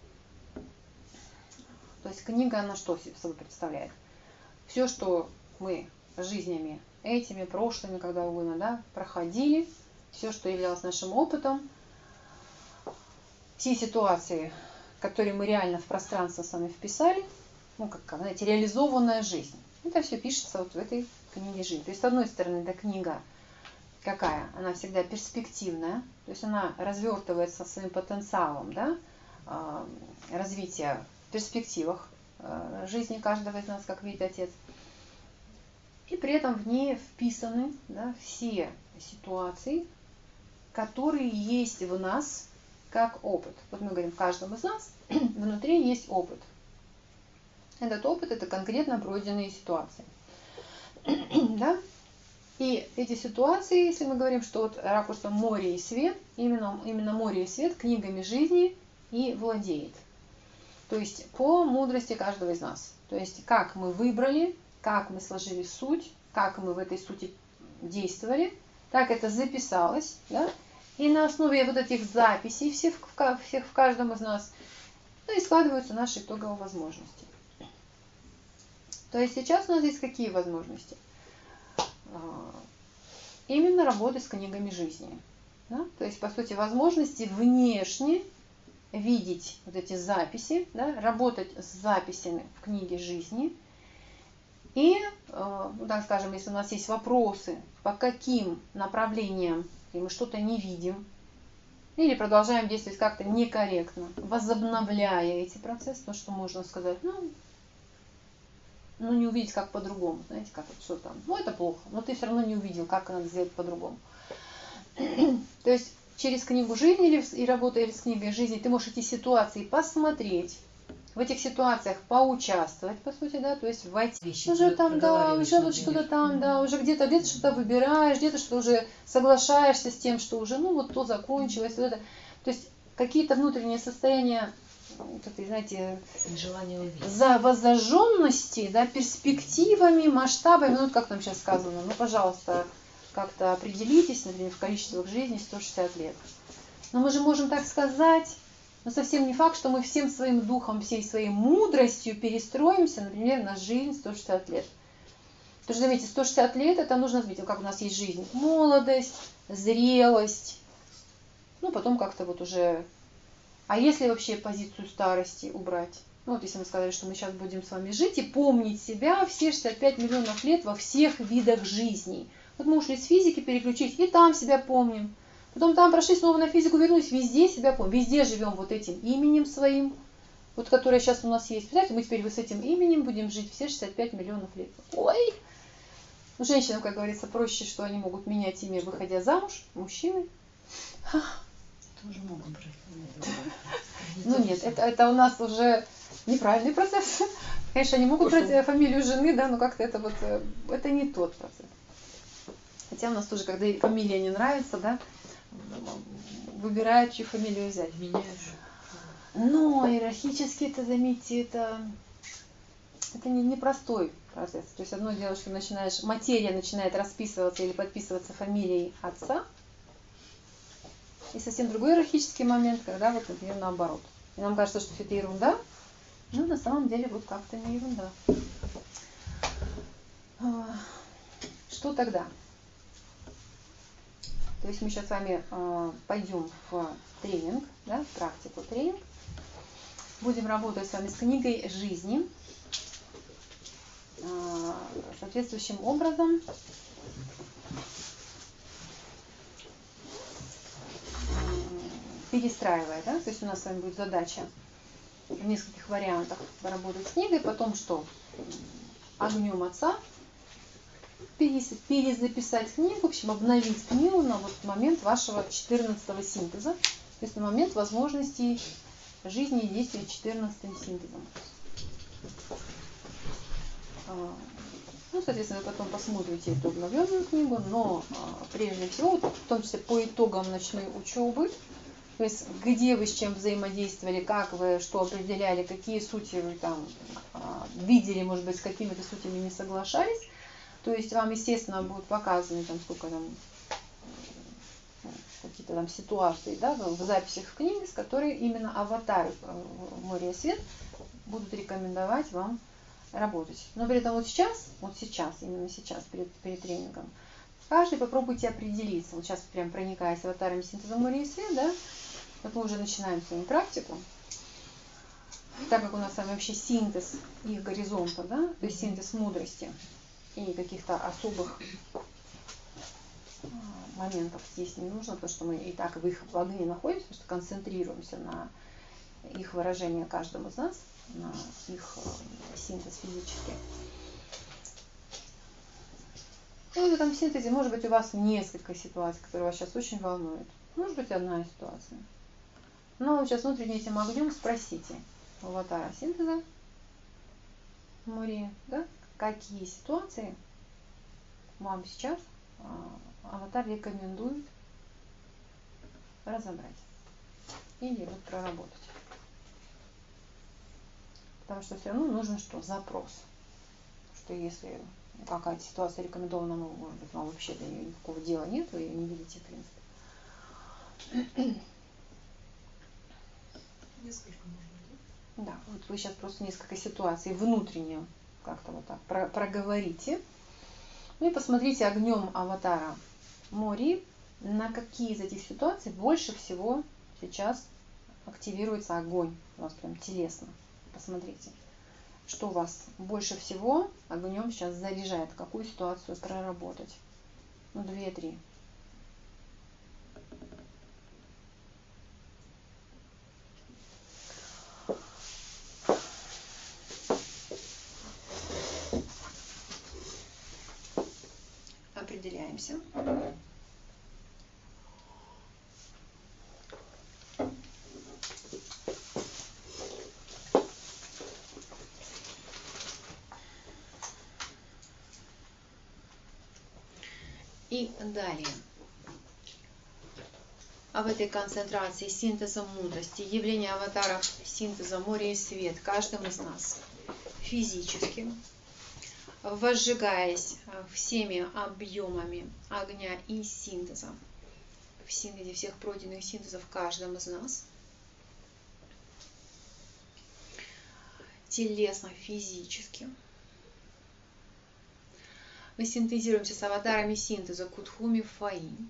То есть книга, она что собой представляет? Все, что мы жизнями этими, прошлыми, когда угодно, да, проходили, все, что являлось нашим опытом, все ситуации, которые мы реально в пространство сами вписали, ну, как, знаете, реализованная жизнь. Это все пишется вот в этой книге жизни. То есть, с одной стороны, эта книга какая? Она всегда перспективная, то есть она развертывается своим потенциалом, да, развития в перспективах жизни каждого из нас, как видит Отец. И при этом в ней вписаны, да, все ситуации, которые есть в нас как опыт. Вот мы говорим, в каждом из нас внутри есть опыт. Этот опыт – это конкретно пройденные ситуации. Да? И эти ситуации, если мы говорим, что вот ракурсом море и свет, именно, именно море и свет книгами жизни и владеет. То есть по мудрости каждого из нас. То есть как мы выбрали, как мы сложили суть, как мы в этой сути действовали, так это записалось, да? И на основе вот этих записей всех, всех в каждом из нас, ну, и складываются наши итоговые возможности. То есть сейчас у нас есть какие возможности? Именно работать с книгами жизни. Да? То есть, по сути, возможности внешне видеть вот эти записи, да? Работать с записями в книге жизни. И, ну, так скажем, если у нас есть вопросы, по каким направлениям и мы что-то не видим, или продолжаем действовать как-то некорректно, возобновляя эти процессы, то, что можно сказать, ну, ну не увидеть как по-другому, знаете, как вот что там, ну это плохо, но ты все равно не увидел, как надо сделать по-другому. То есть через книгу жизни или, и работая с книгой жизни, ты можешь эти ситуации посмотреть, в этих ситуациях поучаствовать, по сути, да, то есть войти. Вещи уже там, да, уже вот что-то там, mm-hmm. да, уже где-то где-то что-то выбираешь, где-то что уже соглашаешься с тем, что уже, ну вот то закончилось, вот это. То есть какие-то внутренние состояния, такие, знаете, желание увидеть, за воззаженности, да, перспективами, масштабами, ну вот как там сейчас сказано, ну пожалуйста, как-то определитесь, например, в количествах жизни сто шестьдесят лет. Но мы же можем так сказать. Но совсем не факт, что мы всем своим духом, всей своей мудростью перестроимся, например, на жизнь сто шестьдесят лет. Потому что, заметьте, сто шестьдесят лет, это нужно заметить, как у нас есть жизнь. Молодость, зрелость, ну, потом как-то вот уже... А если вообще позицию старости убрать? Ну, вот если мы сказали, что мы сейчас будем с вами жить и помнить себя все шестьдесят пять миллионов лет во всех видах жизни. Вот мы ушли с физики, переключить, и там себя помним. Потом там прошли, снова на физику вернулись, везде себя помним, везде живем вот этим именем своим, вот которое сейчас у нас есть. Представляете, мы теперь вот с этим именем будем жить все шестьдесят пять миллионов лет. Ой! Ну, женщинам, как говорится, проще, что они могут менять имя, выходя замуж, мужчины. Тоже могут брать. Ну нет, это, это у нас уже неправильный процесс. Конечно, они могут брать фамилию жены, да, но как-то это вот, это не тот процесс. Хотя у нас тоже, когда фамилия не нравится, да, выбирают, чью фамилию взять. Меняешь. Но иерархически, это, заметьте, это, это не, не простой процесс. То есть одно дело, что начинаешь, материя начинает расписываться или подписываться фамилией отца. И совсем другой иерархический момент, когда вот, например, наоборот. И нам кажется, что все это ерунда, но на самом деле вот как-то не ерунда. Что тогда? То есть мы сейчас с вами э, пойдем в тренинг, да, в практику тренинг. Будем работать с вами с книгой жизни. Э, соответствующим образом. Перестраивая, да, то есть у нас с вами будет задача в нескольких вариантах поработать с книгой, потом что? Огнем отца. Перезаписать книгу, в общем, обновить книгу на вот момент вашего четырнадцатого синтеза, то есть на момент возможностей жизни и действия четырнадцатым синтезом. Ну, соответственно, вы потом посмотрите эту обновленную книгу, но а, прежде всего, в том числе по итогам ночной учебы, то есть где вы с чем взаимодействовали, как вы что определяли, какие сути вы там а, видели, может быть, с какими-то сутями не соглашались, то есть вам, естественно, будут показаны там сколько там какие-то там ситуации, да, в записях в книге, с которой именно аватары Море и Свет будут рекомендовать вам работать. Но при этом вот сейчас, вот сейчас, именно сейчас, перед, перед тренингом, каждый попробуйте определиться. Вот сейчас прям проникаясь аватарами синтеза Море и Свет, да, вот мы уже начинаем с вами практику. Так как у нас с вами вообще синтез их горизонта, да, то есть синтез мудрости и каких-то особых моментов здесь не нужно, потому что мы и так в их огне находимся, потому что концентрируемся на их выражение каждому из нас, на их синтез физический. И в этом синтезе может быть у вас несколько ситуаций, которые вас сейчас очень волнуют. Может быть одна ситуация. Но сейчас внутренне этим огнем спросите у аватара синтеза Море, да, какие ситуации вам сейчас аватар рекомендует разобрать или вот проработать. Потому что все равно нужен что? Запрос. Что если какая-то ситуация рекомендована, ну, может быть, вам вообще до нее никакого дела нет, вы ее не видите, в принципе. Несколько, может быть, да? Да, вот вы сейчас просто несколько ситуаций внутренне как-то вот так про проговорите. Ну и посмотрите огнем аватара Мори, на какие из этих ситуаций больше всего сейчас активируется огонь. У вас прям телесно. Посмотрите, что у вас больше всего огнем сейчас заряжает, какую ситуацию проработать. Ну, две-три. Определяемся. И далее. А в этой концентрации синтеза мудрости, явление аватаров синтеза Море и Свет каждым из нас физически, возжигаясь всеми объемами огня и синтеза, в синтезе всех пройденных синтезов каждым из нас, телесно, физически, мы синтезируемся с аватарами синтеза Кутхуми Фаинь.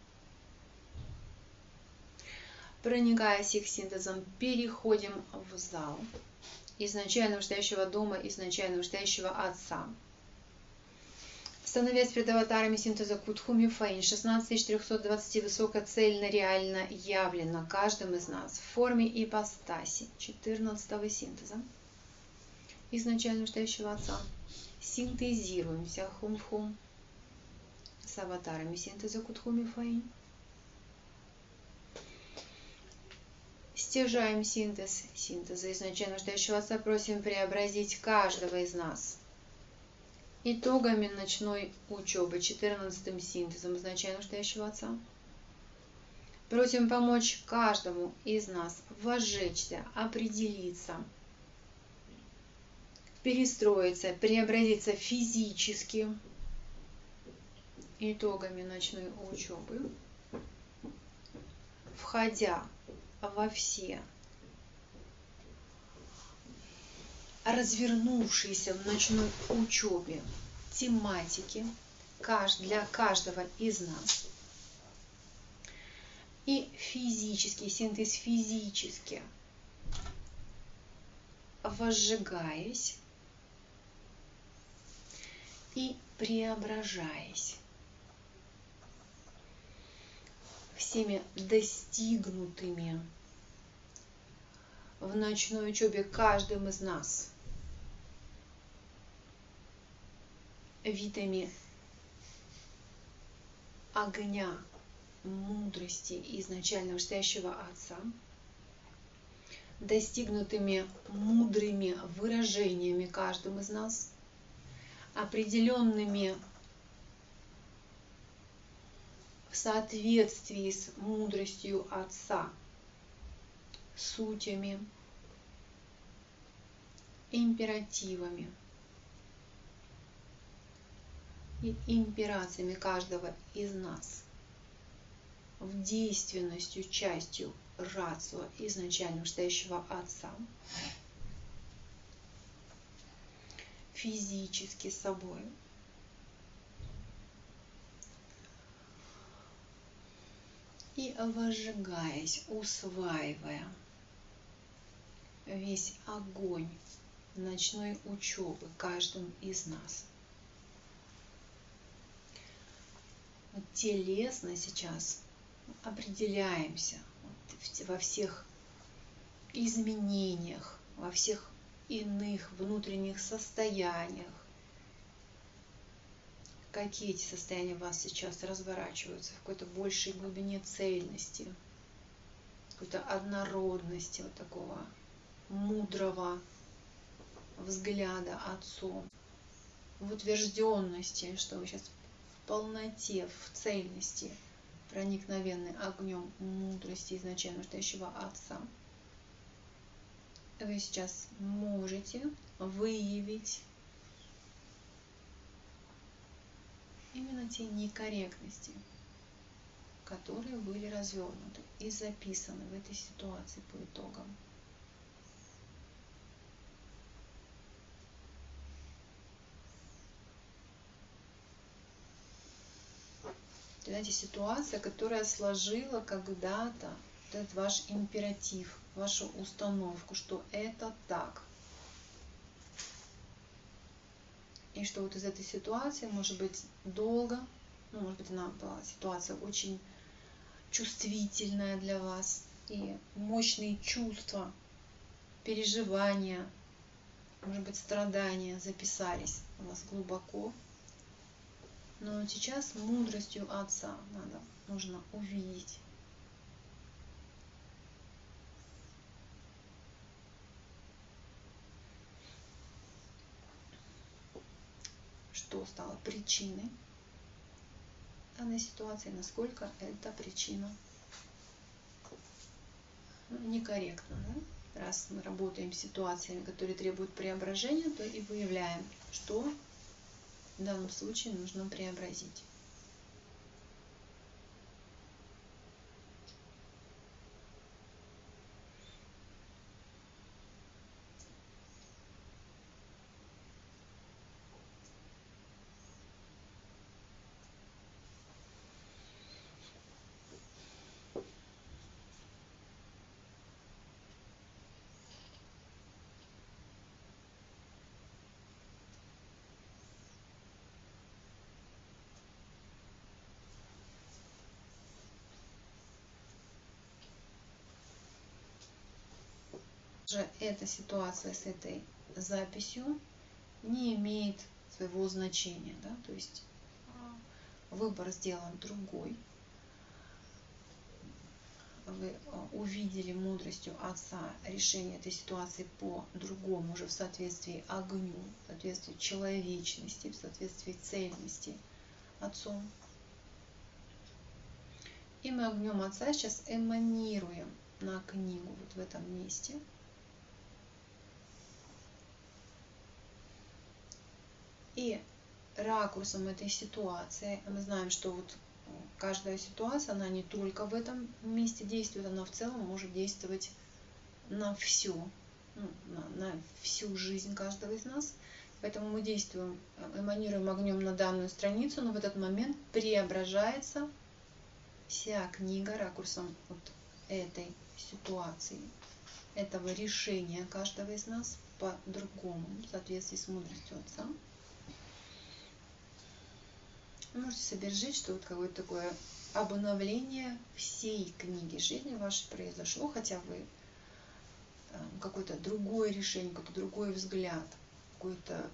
Проникаясь их синтезом, переходим в зал изначально вышестоящего дома, изначально вышестоящего Отца. Становясь перед аватарами синтеза Кутхуми Фаинь, шестнадцать тысяч четыреста двадцать высокоцельно, реально явлено каждым из нас в форме ипостаси четырнадцатого синтеза изначально вышестоящего Отца. Синтезируемся хум-хум с аватарами синтеза Кутхуми Фаинь. Стяжаем синтез синтеза изначально вышестоящего Отца, просим преобразить каждого из нас итогами ночной учебы четырнадцатым синтезом изначально вышестоящего Отца. Просим помочь каждому из нас возжечься, определиться, перестроиться, преобразиться физически итогами ночной учебы, входя во все развернувшиеся в ночной учебе тематики для каждого из нас. И физический синтез физически возжигаясь и преображаясь всеми достигнутыми в ночной учебе каждым из нас видами огня, мудрости изначально вышестоящего Отца, достигнутыми мудрыми выражениями каждым из нас, определенными в соответствии с мудростью Отца сутями, императивами и имперациями каждого из нас, в действенностью, частью рацио изначально настоящего Отца, физически собой, и возжигаясь, усваивая весь огонь ночной учебы каждым из нас. Вот телесно сейчас определяемся во всех изменениях, во всех иных внутренних состояниях. Какие эти состояния у вас сейчас разворачиваются в какой-то большей глубине цельности, какой-то однородности, вот такого мудрого взгляда Отцом, в утвержденности, что вы сейчас в полноте, в цельности, проникновенны огнем мудрости изначально настоящего Отца. Вы сейчас можете выявить именно те некорректности, которые были развернуты и записаны в этой ситуации по итогам. Знаете, ситуация, которая сложила когда-то вот этот ваш императив, вашу установку, что это так. И что вот из этой ситуации, может быть, долго, ну, может быть, она была ситуация очень чувствительная для вас, и мощные чувства, переживания, может быть, страдания записались у вас глубоко. Но сейчас мудростью Отца надо, нужно увидеть, что стало причиной данной ситуации, насколько эта причина некорректна. Да? Раз мы работаем с ситуациями, которые требуют преображения, то и выявляем, что в данном случае нужно преобразить. Же эта ситуация с этой записью не имеет своего значения, да? То есть выбор сделан другой. Вы увидели мудростью Отца решение этой ситуации по-другому, уже в соответствии огню, в соответствии человечности, в соответствии цельности Отцом. И мы огнем Отца сейчас эманируем на книгу вот в этом месте. И ракурсом этой ситуации, мы знаем, что вот каждая ситуация, она не только в этом месте действует, она в целом может действовать на всю, ну, на, на всю жизнь каждого из нас. Поэтому мы действуем, эманируем огнем на данную страницу, но в этот момент преображается вся книга ракурсом вот этой ситуации, этого решения каждого из нас по-другому, в соответствии с мудростью Отца. Вы можете сообразить, что вот какое-то такое обновление всей книги жизни вашей произошло, хотя вы какое-то другое решение, какой-то другой взгляд, какой-то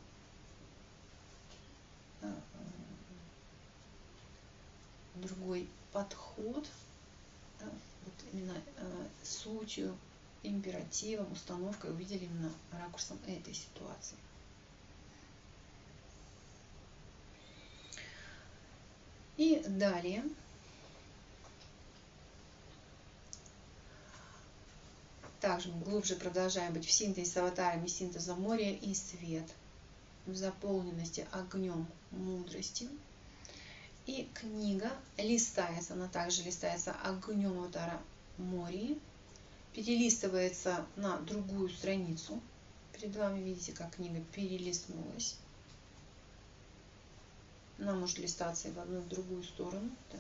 другой подход, да, вот именно э, сутью, императивом, установкой увидели именно ракурсом этой ситуации. И далее также мы глубже продолжаем быть в синтезе с аватарами, синтеза моря и свет, в заполненности огнем мудрости. И книга листается, она также листается огнем аватара Мории, перелистывается на другую страницу. Перед вами видите, как книга перелистнулась. Она может листаться и в одну, и в другую сторону. Да.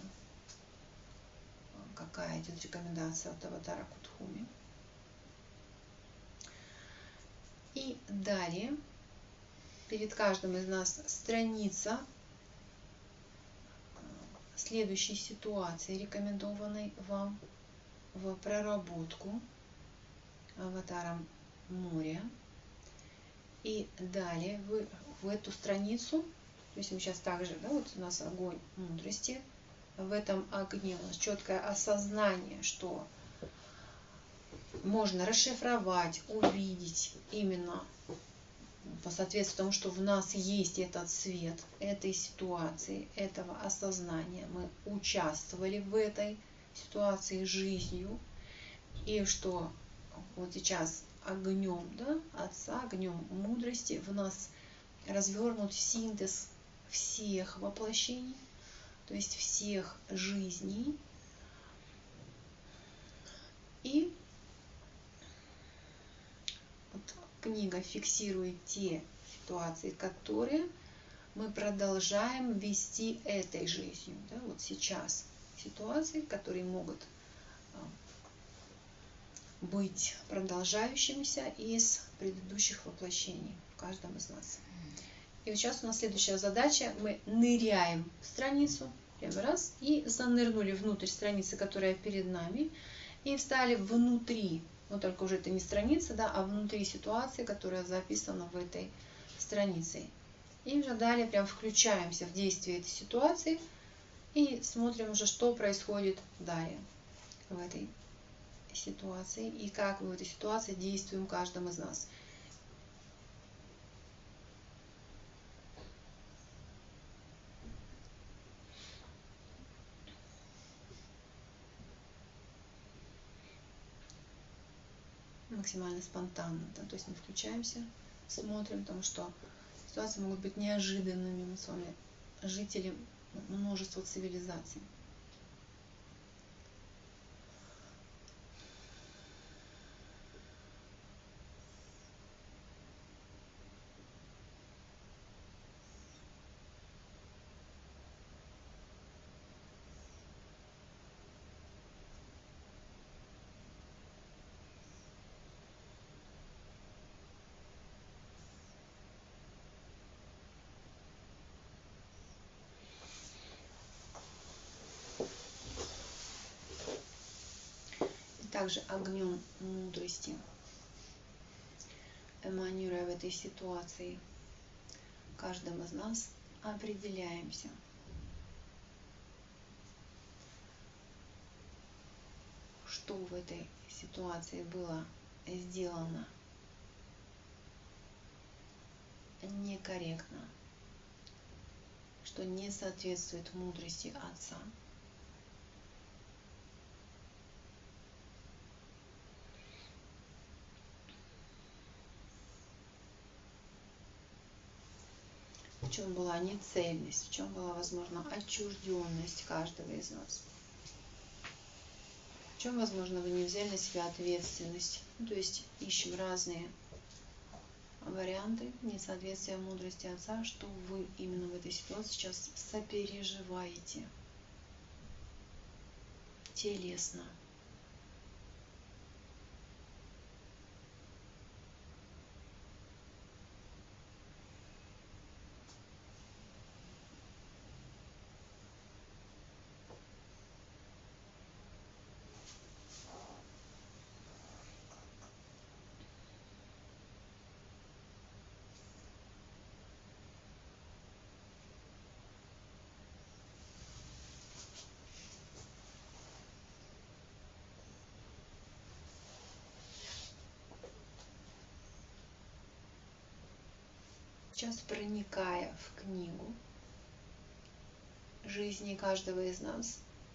Какая идет рекомендация от аватара Кутхуми. И далее перед каждым из нас страница следующей ситуации, рекомендованной вам в проработку аватаром моря. И далее вы в эту страницу, то есть мы сейчас также, да, вот у нас огонь мудрости, в этом огне у нас четкое осознание, что можно расшифровать, увидеть именно по соответствию тому, что в нас есть этот свет, этой ситуации, этого осознания. Мы участвовали в этой ситуации жизнью, и что вот сейчас огнем, да, Отца, огнем мудрости в нас развернут синтез всех воплощений, то есть всех жизней. И вот книга фиксирует те ситуации, которые мы продолжаем вести этой жизнью. Да, вот сейчас ситуации, которые могут быть продолжающимися из предыдущих воплощений в каждом из нас. И вот сейчас у нас следующая задача. Мы ныряем в страницу, первый раз, и занырнули внутрь страницы, которая перед нами, и встали внутри, но только уже это не страница, да, а внутри ситуации, которая записана в этой странице. И уже далее прям включаемся в действие этой ситуации и смотрим уже, что происходит далее в этой ситуации и как мы в этой ситуации действуем каждым из нас. Максимально спонтанно, да? То есть мы включаемся, смотрим, потому что ситуации могут быть неожиданными. Мы с вами жители множества цивилизаций. Также огнем мудрости, эманируя в этой ситуации, каждым из нас определяемся, что в этой ситуации было сделано некорректно, что не соответствует мудрости Отца. В чем была нецельность, в чем была, возможно, отчужденность каждого из нас. В чем, возможно, вы не взяли на себя ответственность. Ну, то есть ищем разные варианты несоответствия мудрости Отца, что вы именно в этой ситуации сейчас сопереживаете телесно. Сейчас, проникая в книгу, жизни каждого из нас,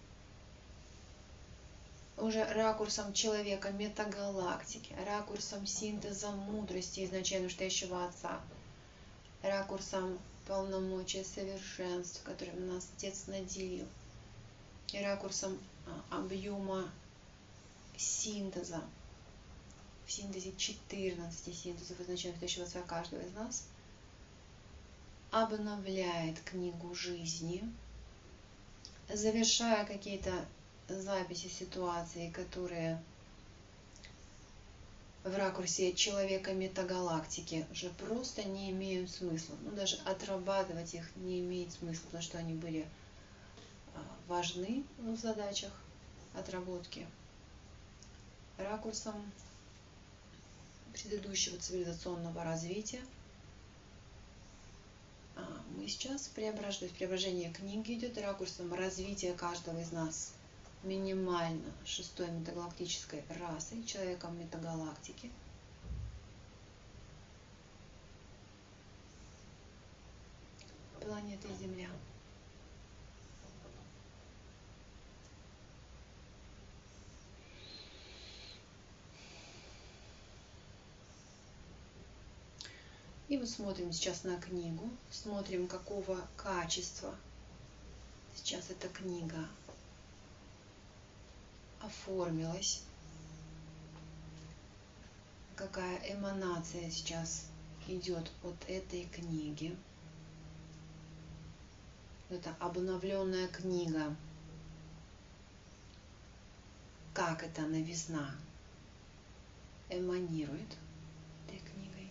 уже ракурсом человека, метагалактики, ракурсом синтеза мудрости изначально настоящего Отца, ракурсом полномочия совершенств, которым нас Отец наделил, и ракурсом объема синтеза, в синтезе четырнадцати синтезов изначально настоящего Отца каждого из нас, обновляет книгу жизни, завершая какие-то записи ситуаций, которые в ракурсе человека метагалактики уже просто не имеют смысла. Ну, даже отрабатывать их не имеет смысла, потому что они были важны в задачах отработки. Ракурсом предыдущего цивилизационного развития мы сейчас преображаем. Преображение книги идет ракурсом развития каждого из нас минимально шестой метагалактической расой, человеком метагалактики. Планеты Земля. И мы смотрим сейчас на книгу, смотрим, какого качества сейчас эта книга оформилась, какая эманация сейчас идет от этой книги. Это обновленная книга. Как эта новизна эманирует этой книгой.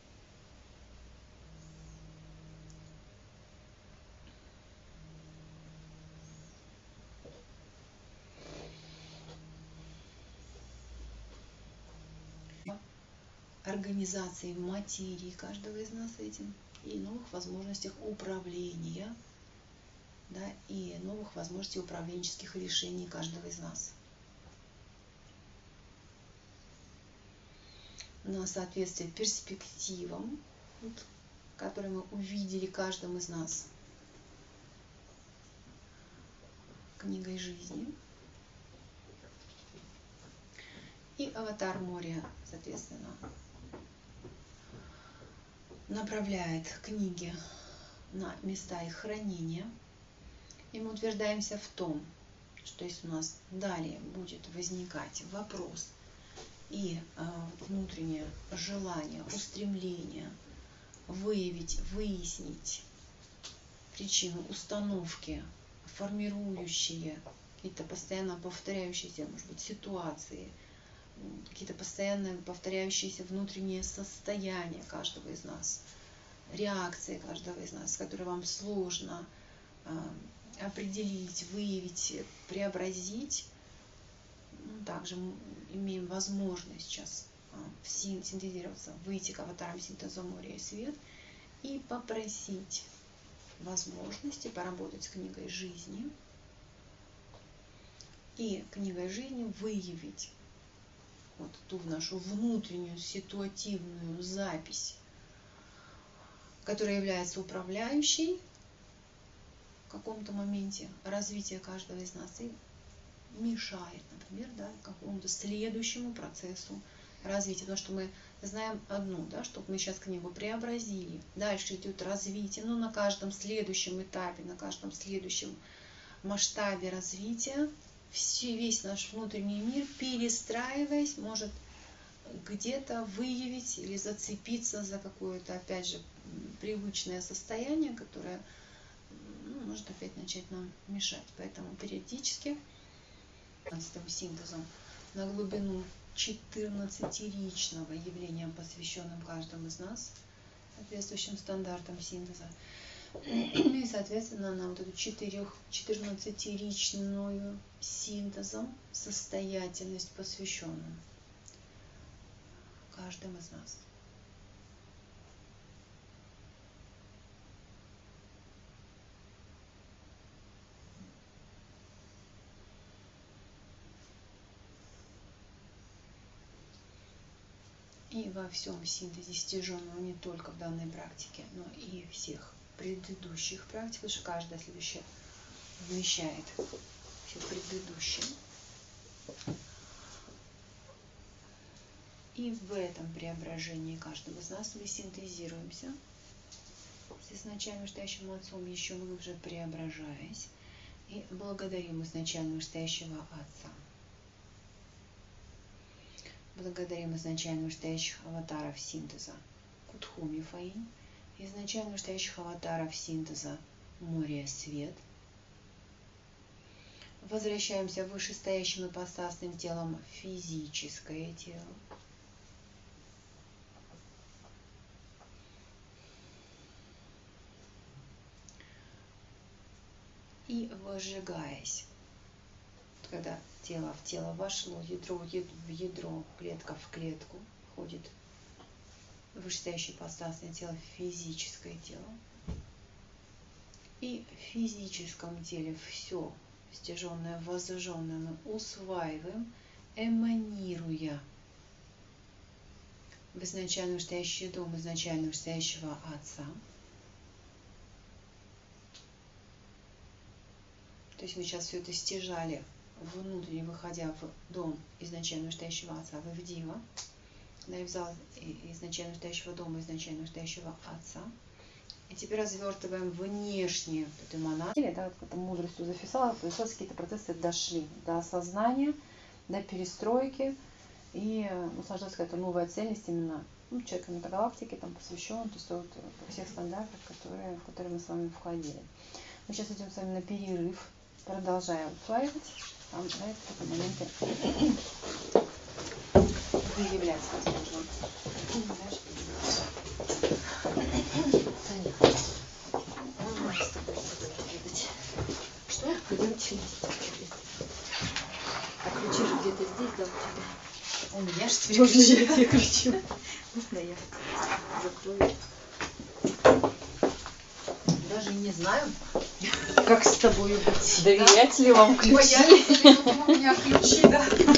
Организации материи каждого из нас этим и новых возможностях управления, да, и новых возможностей управленческих решений каждого из нас. На соответствие перспективам, вот, которые мы увидели каждым из нас книгой жизни. И аватар моря, соответственно, направляет книги на места их хранения. И мы утверждаемся в том, что если у нас далее будет возникать вопрос и э, внутреннее желание, устремление выявить, выяснить причину установки, формирующие какие-то постоянно повторяющиеся, может быть, ситуации, какие-то постоянно повторяющиеся внутренние состояния каждого из нас, реакции каждого из нас, которые вам сложно э, определить, выявить, преобразить. Ну, также мы имеем возможность сейчас э, синтезироваться, выйти к аватарам синтеза моря и свет и попросить возможности поработать с книгой жизни и книгой жизни выявить вот ту нашу внутреннюю ситуативную запись, которая является управляющей в каком-то моменте развития каждого из нас и мешает, например, да, какому-то следующему процессу развития. Потому что мы знаем одну, да, чтобы мы сейчас книгу преобразили. Дальше идет развитие, но на каждом следующем этапе, на каждом следующем масштабе развития все, весь наш внутренний мир, перестраиваясь, может где-то выявить или зацепиться за какое-то, опять же, привычное состояние, которое, ну, может опять начать нам мешать. Поэтому периодически пятнадцатым синтезом на глубину четырнадцатиричного явлением, посвященным каждому из нас, соответствующим стандартам синтеза, и, соответственно, на вот эту четырнадцатиричную синтезом состоятельность, посвященную каждому из нас. И во всем синтезе стяженного не только в данной практике, но и всех предыдущих практик, потому что каждая следующая вмещает все предыдущее. И в этом преображении каждого из нас мы синтезируемся с изначально вышестоящим Отцом, еще глубже преображаясь, и благодарим изначально вышестоящего Отца. Благодарим изначально вышестоящих аватаров синтеза Кутхуми Фаинь, изначально вышестоящих аватаров синтеза Море Свет. Возвращаемся в вышестоящим ипостасным телом физическое тело. И возжигаясь, когда тело в тело вошло, ядро в ядро, клетка в клетку, входит вышестоящее ипостасное тело, физическое тело. И в физическом теле все стяженное, возжженное мы усваиваем, эманируя в изначально вышестоящий дом изначально вышестоящего Отца. То есть мы сейчас все это стяжали внутренне, выходя в дом изначально вышестоящего Отца, вы в Дива, да, и в зал изначально вышестоящего дома изначально вышестоящего Отца. И теперь развертываем внешне эту эманацию. Да, вот мудростью зафиксировала, какие-то процессы дошли до осознания, до перестройки, и наслаждаться какая-то новая цельность именно ну, человека метагалактики, там посвящен, то есть вот всех стандартов, которые, в которые мы с вами входили. Мы сейчас идем с вами на перерыв, продолжаем усваивать, там, да, в моменты выявлять, возможно. Что? Пойдемте вместе. А ключи же где-то здесь, да, у тебя? У меня же теперь уже я ключу. Можно я закрою? Даже не знаю, Как с тобой быть? доверять ли вам ключи. Ой, я не у меня ключи, да.